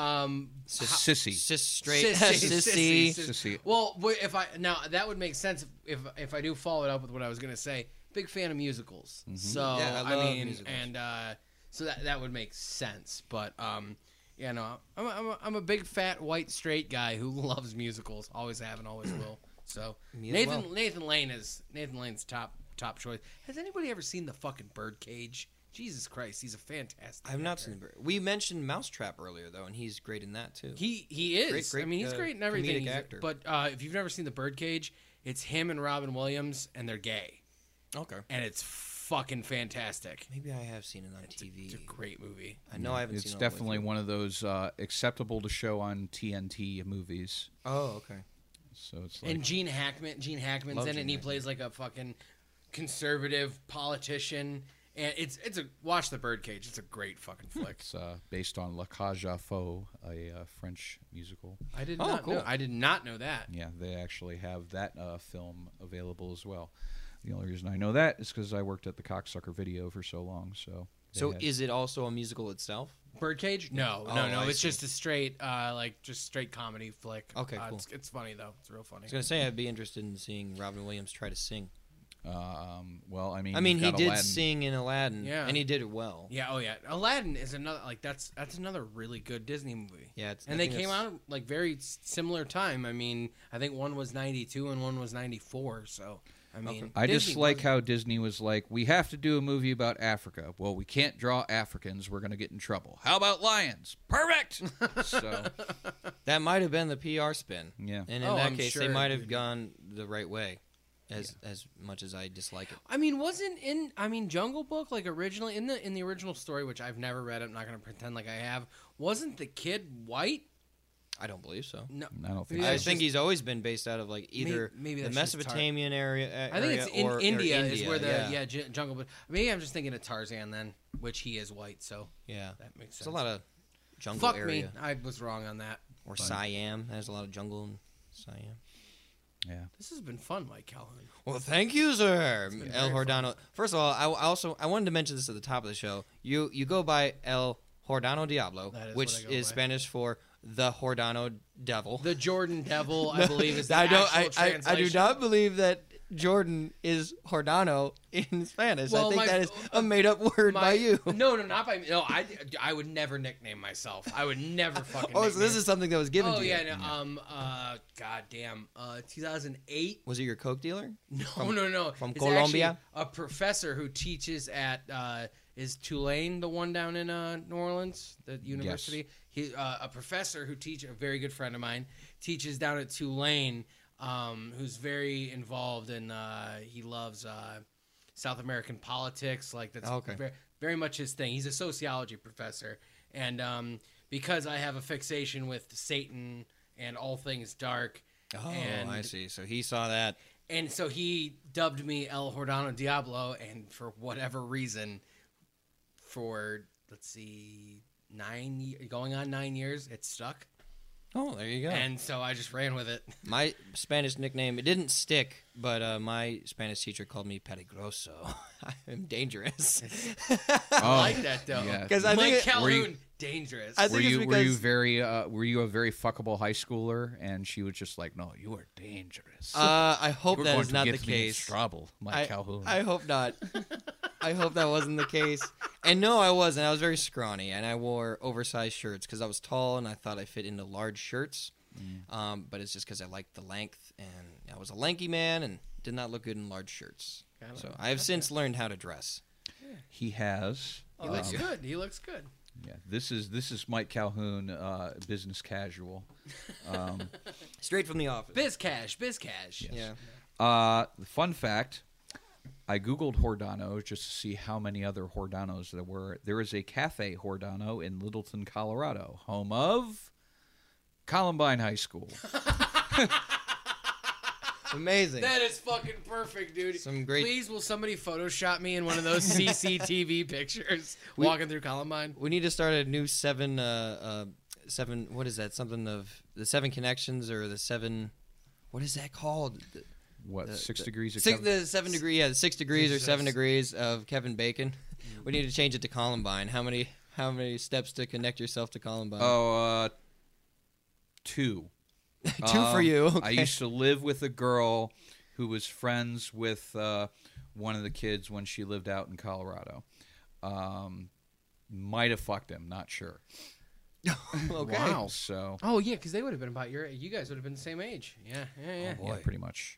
[SPEAKER 7] Sissy.
[SPEAKER 6] Cis straight.
[SPEAKER 4] Sissy.
[SPEAKER 7] Sissy.
[SPEAKER 4] Well, if I now that would make sense if I do follow it up with what I was gonna say. Big fan of musicals, so
[SPEAKER 6] Yeah, I love musicals.
[SPEAKER 4] and so that would make sense. But yeah, no, I'm a big fat white straight guy who loves musicals. Always have and always will. So
[SPEAKER 6] Me as well.
[SPEAKER 4] Nathan Lane's top choice. Has anybody ever seen the fucking Birdcage? Jesus Christ, he's a fantastic.
[SPEAKER 6] I've not
[SPEAKER 4] actor.
[SPEAKER 6] seen. We mentioned Mousetrap earlier, though, and he's great in that too.
[SPEAKER 4] He is.
[SPEAKER 6] Great,
[SPEAKER 4] I mean, he's great in everything.
[SPEAKER 6] comedic
[SPEAKER 4] He's-
[SPEAKER 6] actor.
[SPEAKER 4] But if you've never seen the Birdcage, it's him and Robin Williams, and they're gay,
[SPEAKER 6] Okay.
[SPEAKER 4] and it's fucking fantastic.
[SPEAKER 6] Maybe I have seen it on TV.
[SPEAKER 4] It's a great movie.
[SPEAKER 6] I know I haven't
[SPEAKER 7] It's
[SPEAKER 6] seen it all the way
[SPEAKER 7] definitely
[SPEAKER 6] through.
[SPEAKER 7] one of those acceptable to show on TNT movies.
[SPEAKER 6] Oh, okay.
[SPEAKER 7] So it's like
[SPEAKER 4] And Gene Hackman's
[SPEAKER 6] Love
[SPEAKER 4] in it,
[SPEAKER 6] Gene
[SPEAKER 4] and he
[SPEAKER 6] Hackman.
[SPEAKER 4] plays like a fucking conservative politician. And it's a watch the Birdcage. It's a great fucking flick.
[SPEAKER 7] it's based on La Cage aux Folles, a French musical.
[SPEAKER 4] I did
[SPEAKER 6] Oh,
[SPEAKER 4] not
[SPEAKER 6] cool.
[SPEAKER 4] know. I did not know that.
[SPEAKER 7] Yeah, they actually have that film available as well. The only reason I know that is because I worked at the Cocksucker Video for so long. So, they
[SPEAKER 6] So
[SPEAKER 7] had-
[SPEAKER 6] is it also a musical itself?
[SPEAKER 4] Birdcage? No,
[SPEAKER 6] Oh,
[SPEAKER 4] no.
[SPEAKER 6] I
[SPEAKER 4] It's
[SPEAKER 6] see.
[SPEAKER 4] just a straight, straight comedy flick.
[SPEAKER 6] Okay, cool.
[SPEAKER 4] It's funny though. It's real funny.
[SPEAKER 6] I was gonna say I'd be interested in seeing Robin Williams try to sing.
[SPEAKER 7] well, I mean,
[SPEAKER 6] I mean,
[SPEAKER 7] you've
[SPEAKER 6] he
[SPEAKER 7] got
[SPEAKER 6] did
[SPEAKER 7] Aladdin.
[SPEAKER 6] sing in Aladdin,
[SPEAKER 4] Yeah.
[SPEAKER 6] and he did it well.
[SPEAKER 4] Yeah, oh yeah. Aladdin is another that's another really good Disney movie.
[SPEAKER 6] Yeah, it's,
[SPEAKER 4] And
[SPEAKER 6] I
[SPEAKER 4] they
[SPEAKER 6] think
[SPEAKER 4] came
[SPEAKER 6] it's-
[SPEAKER 4] out like very similar time. I mean, I think one was 92 and one was 94. So I mean,
[SPEAKER 7] I just
[SPEAKER 4] Disney
[SPEAKER 7] like
[SPEAKER 4] was-
[SPEAKER 7] how Disney was like, we have to do a movie about Africa. Well, we can't draw Africans. We're going to get in trouble. How about lions? Perfect. So,
[SPEAKER 6] That might have been the PR spin.
[SPEAKER 7] yeah.
[SPEAKER 6] And in
[SPEAKER 4] Oh,
[SPEAKER 6] that
[SPEAKER 4] I'm
[SPEAKER 6] case,
[SPEAKER 4] sure
[SPEAKER 6] they might
[SPEAKER 4] it
[SPEAKER 6] have
[SPEAKER 4] would.
[SPEAKER 6] gone the right way, as much as I dislike it.
[SPEAKER 4] I mean, Jungle Book like originally in the original story, which I've never read. I'm not going to pretend like I have. Wasn't the kid white?
[SPEAKER 6] I don't believe so.
[SPEAKER 4] No,
[SPEAKER 7] I don't think
[SPEAKER 4] Maybe
[SPEAKER 6] I
[SPEAKER 4] that's
[SPEAKER 6] think
[SPEAKER 4] just-
[SPEAKER 6] he's always been based out of like either
[SPEAKER 4] maybe
[SPEAKER 6] the
[SPEAKER 4] that's just
[SPEAKER 6] Mesopotamian area.
[SPEAKER 4] I think it's in
[SPEAKER 6] or
[SPEAKER 4] India,
[SPEAKER 6] India
[SPEAKER 4] is where the
[SPEAKER 6] yeah.
[SPEAKER 4] Jungle Book. Maybe I'm just thinking of Tarzan then, which he is white, so
[SPEAKER 6] Yeah.
[SPEAKER 4] that makes
[SPEAKER 6] It's
[SPEAKER 4] sense.
[SPEAKER 6] a lot of jungle
[SPEAKER 4] Fuck
[SPEAKER 6] area.
[SPEAKER 4] me, I was wrong on that.
[SPEAKER 6] Or Siam. There's a lot of jungle in Siam.
[SPEAKER 7] Yeah.
[SPEAKER 4] This has been fun, Mike Calhoun.
[SPEAKER 6] Well, thank you, sir,
[SPEAKER 4] been
[SPEAKER 6] El
[SPEAKER 4] very
[SPEAKER 6] Hordano. First of all, I wanted to mention this at the top of the show. You go by El Hordano Diablo,
[SPEAKER 4] That is
[SPEAKER 6] which
[SPEAKER 4] what I go
[SPEAKER 6] is
[SPEAKER 4] by.
[SPEAKER 6] Spanish for the Hordano Devil.
[SPEAKER 4] The Jordan Devil, I believe, is the
[SPEAKER 6] I
[SPEAKER 4] actual
[SPEAKER 6] I do
[SPEAKER 4] translation.
[SPEAKER 6] not believe that Jordan is Hordano in Spanish.
[SPEAKER 4] Well,
[SPEAKER 6] I think
[SPEAKER 4] my-
[SPEAKER 6] that is a made-up word by you.
[SPEAKER 4] No, not by me. No, I would never nickname myself. I would never fucking.
[SPEAKER 6] Oh, so
[SPEAKER 4] nickname.
[SPEAKER 6] this is something that was given
[SPEAKER 4] Oh
[SPEAKER 6] to you.
[SPEAKER 4] yeah, no, goddamn, 2008.
[SPEAKER 6] Was it your coke dealer?
[SPEAKER 4] No.
[SPEAKER 6] from
[SPEAKER 4] It's
[SPEAKER 6] Colombia?
[SPEAKER 4] actually a professor who teaches at is Tulane, the one down in New Orleans, the university. He a professor who a very good friend of mine, teaches down at Tulane. Who's very involved in he loves South American politics. Like that's
[SPEAKER 6] Okay.
[SPEAKER 4] very, very much his thing. He's a sociology professor, and because I have a fixation with Satan and all things dark.
[SPEAKER 6] Oh,
[SPEAKER 4] and,
[SPEAKER 6] I see. So he saw that.
[SPEAKER 4] And so he dubbed me El Hordano Diablo, and for whatever reason, for let's see, going on 9 years, it stuck.
[SPEAKER 6] Oh, there you go.
[SPEAKER 4] And so I just ran with it.
[SPEAKER 6] My Spanish nickname, it didn't stick, but my Spanish teacher called me peligroso. I'm dangerous.
[SPEAKER 4] I like that though.
[SPEAKER 7] yeah.
[SPEAKER 6] 'Cause I
[SPEAKER 4] Mike
[SPEAKER 6] think it-
[SPEAKER 4] Calhoun, dangerous.
[SPEAKER 6] I
[SPEAKER 7] Were
[SPEAKER 6] think it's
[SPEAKER 7] you
[SPEAKER 6] because
[SPEAKER 7] were you a very fuckable high schooler? And she was just like, no, you are dangerous.
[SPEAKER 6] I hope
[SPEAKER 7] You're
[SPEAKER 6] that
[SPEAKER 7] going
[SPEAKER 6] is
[SPEAKER 7] to
[SPEAKER 6] not the
[SPEAKER 7] get me in
[SPEAKER 6] case.
[SPEAKER 7] trouble, Mike Calhoun.
[SPEAKER 6] I hope not. I hope that wasn't the case. And no, I wasn't. I was very scrawny, and I wore oversized shirts because I was tall and I thought I fit into large shirts. But it's just because I liked the length, and I was a lanky man and did not look good in large shirts. So I have since learned how to dress.
[SPEAKER 7] He has.
[SPEAKER 4] He looks good. He looks good.
[SPEAKER 7] Yeah, this is Mike Calhoun, business casual.
[SPEAKER 6] Straight from the office.
[SPEAKER 4] Biz cash.
[SPEAKER 6] Yeah.
[SPEAKER 7] The fun fact, I Googled Hordano just to see how many other Hordanos there were. There is a Cafe Hordano in Littleton, Colorado, home of Columbine High School.
[SPEAKER 6] Amazing.
[SPEAKER 4] That is fucking perfect, dude.
[SPEAKER 6] Some great-
[SPEAKER 4] Please, will somebody Photoshop me in one of those CCTV pictures walking through Columbine?
[SPEAKER 6] We need to start a new seven. What is that? Something of the 7 connections or the 7. What is that called?
[SPEAKER 7] What, 6 degrees of
[SPEAKER 6] Six,
[SPEAKER 7] Kevin-
[SPEAKER 6] the 7 degree. Yeah, the 6 degrees or 7 degrees of Kevin Bacon. We need to change it to Columbine. How many steps to connect yourself to Columbine?
[SPEAKER 7] Oh, 2.
[SPEAKER 6] 2 for you.
[SPEAKER 7] I
[SPEAKER 6] Okay.
[SPEAKER 7] used to live with a girl who was friends with one of the kids when she lived out in Colorado. Might have fucked him, not sure.
[SPEAKER 6] Okay.
[SPEAKER 7] Wow. So,
[SPEAKER 4] Oh yeah, because they would have been about you guys would have been the same age. Yeah.
[SPEAKER 7] yeah, pretty much.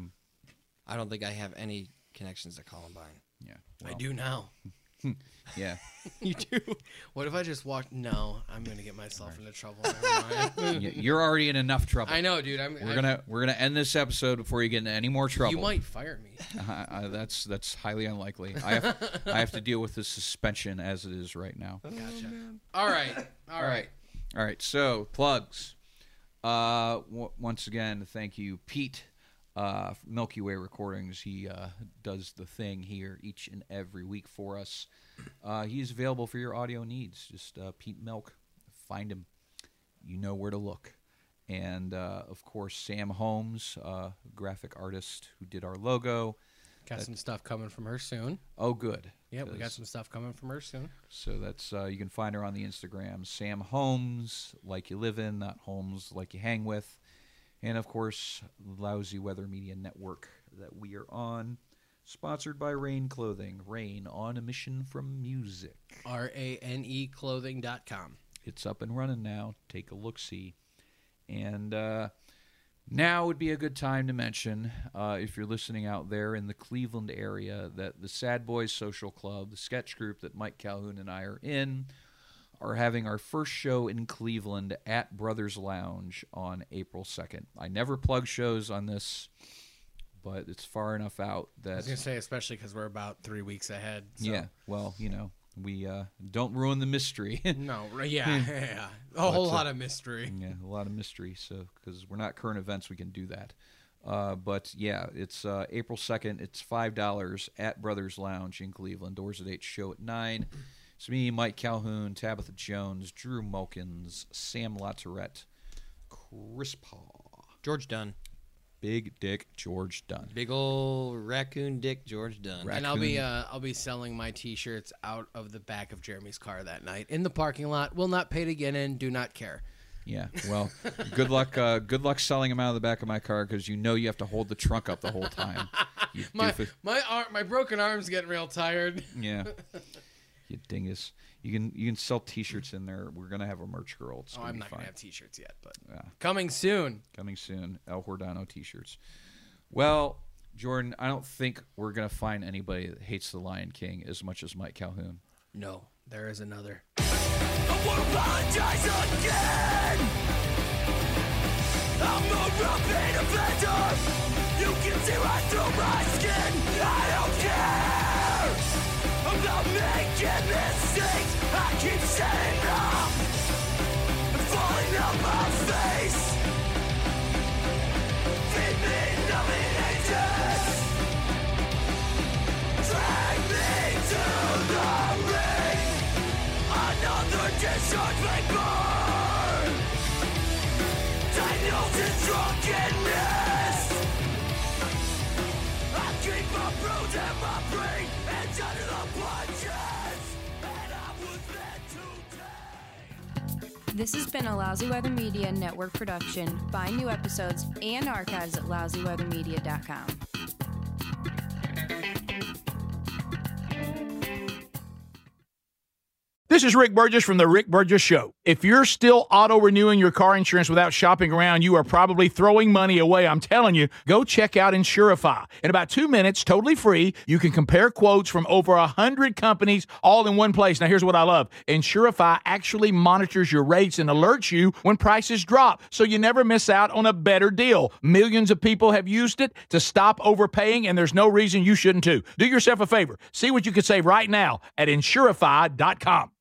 [SPEAKER 6] I don't think I have any connections to Columbine.
[SPEAKER 7] Yeah.
[SPEAKER 4] I
[SPEAKER 7] well,
[SPEAKER 4] do now.
[SPEAKER 7] Yeah.
[SPEAKER 6] You do.
[SPEAKER 4] What if I just walked? No, I'm gonna get myself into trouble. Never mind.
[SPEAKER 7] You're already in enough trouble.
[SPEAKER 4] I know, dude.
[SPEAKER 7] We're gonna end this episode before you get into any more trouble.
[SPEAKER 4] You might fire me.
[SPEAKER 7] That's highly unlikely. I have to deal with the suspension as it is right now.
[SPEAKER 4] Gotcha. All right. All right.
[SPEAKER 7] All right. So plugs. Once again, thank you, Pete, Milky Way Recordings. He does the thing here each and every week for us. He's available for your audio needs. Just Pete Milk. Find him. You know where to look. And, of course, Sam Holmes, graphic artist who did our logo.
[SPEAKER 4] Got some stuff coming from her soon.
[SPEAKER 7] Oh, good.
[SPEAKER 4] Yeah, we got
[SPEAKER 7] 'Cause-
[SPEAKER 4] some stuff coming from her soon.
[SPEAKER 7] So that's you can find her on the Instagram, Sam Holmes, like you live in, not Holmes like you hang with, and of course, Lousy Weather Media Network that we are on, sponsored by Rain Clothing. Rain, on a mission from music.
[SPEAKER 4] RANEclothing.com.
[SPEAKER 7] It's up and running now. Take a look, see, and now would be a good time to mention, if you're listening out there in the Cleveland area, that the Sad Boys Social Club, the sketch group that Mike Calhoun and I are in, are having our first show in Cleveland at Brothers Lounge on April 2nd. I never plug shows on this, but it's far enough out
[SPEAKER 4] I was
[SPEAKER 7] that...
[SPEAKER 4] gonna say, especially because we're about 3 weeks ahead. So.
[SPEAKER 7] Yeah, well, we don't ruin the mystery.
[SPEAKER 4] No. Yeah. A whole lot of mystery.
[SPEAKER 7] Yeah, a lot of mystery. So, because we're not current events, we can do that. But yeah, it's April 2nd. It's $5 at Brothers Lounge in Cleveland. Doors at 8, show at 9. It's me, Mike Calhoun, Tabitha Jones, Drew Mulkins, Sam LaTourette, Chris Paul,
[SPEAKER 6] George Dunn.
[SPEAKER 7] Big Dick George Dunn.
[SPEAKER 6] Big ol' raccoon dick George Dunn.
[SPEAKER 4] And I'll be selling my T-shirts out of the back of Jeremy's car that night in the parking lot. Will not pay to get in. Do not care.
[SPEAKER 7] Yeah. Well, good luck. Good luck selling them out of the back of my car because you have to hold the trunk up the whole time. You doofus.
[SPEAKER 4] My broken arm's getting real tired.
[SPEAKER 7] Yeah. You dingus. You can sell T-shirts in there. We're gonna have a merch girl. It's
[SPEAKER 4] I'm
[SPEAKER 7] be
[SPEAKER 4] not
[SPEAKER 7] fine.
[SPEAKER 4] gonna have T-shirts yet, but
[SPEAKER 7] Yeah.
[SPEAKER 4] coming soon.
[SPEAKER 7] Coming soon. El Hordano T-shirts. Well, Jordan, I don't think we're gonna find anybody that hates the Lion King as much as Mike Calhoun.
[SPEAKER 4] No, there is another.
[SPEAKER 8] I won't apologize again. I'm a repeat offender. You can see right through my skin. I don't care about making mistakes. I keep setting up and falling on my face. Feed me numbing agents. Drag me to the ring. Another discharge may burn. Daniels is drunkenness. I keep my bruise and my brain and under the punches. And I was meant to take.
[SPEAKER 9] This has been a Lousy Weather Media Network production. Find new episodes and archives at lousyweathermedia.com.
[SPEAKER 10] This is Rick Burgess from The Rick Burgess Show. If you're still auto-renewing your car insurance without shopping around, you are probably throwing money away. I'm telling you, go check out Insurify. In about 2 minutes, totally free, you can compare quotes from over 100 companies all in one place. Now, here's what I love. Insurify actually monitors your rates and alerts you when prices drop, so you never miss out on a better deal. Millions of people have used it to stop overpaying, and there's no reason you shouldn't too. Do yourself a favor. See what you can save right now at Insurify.com.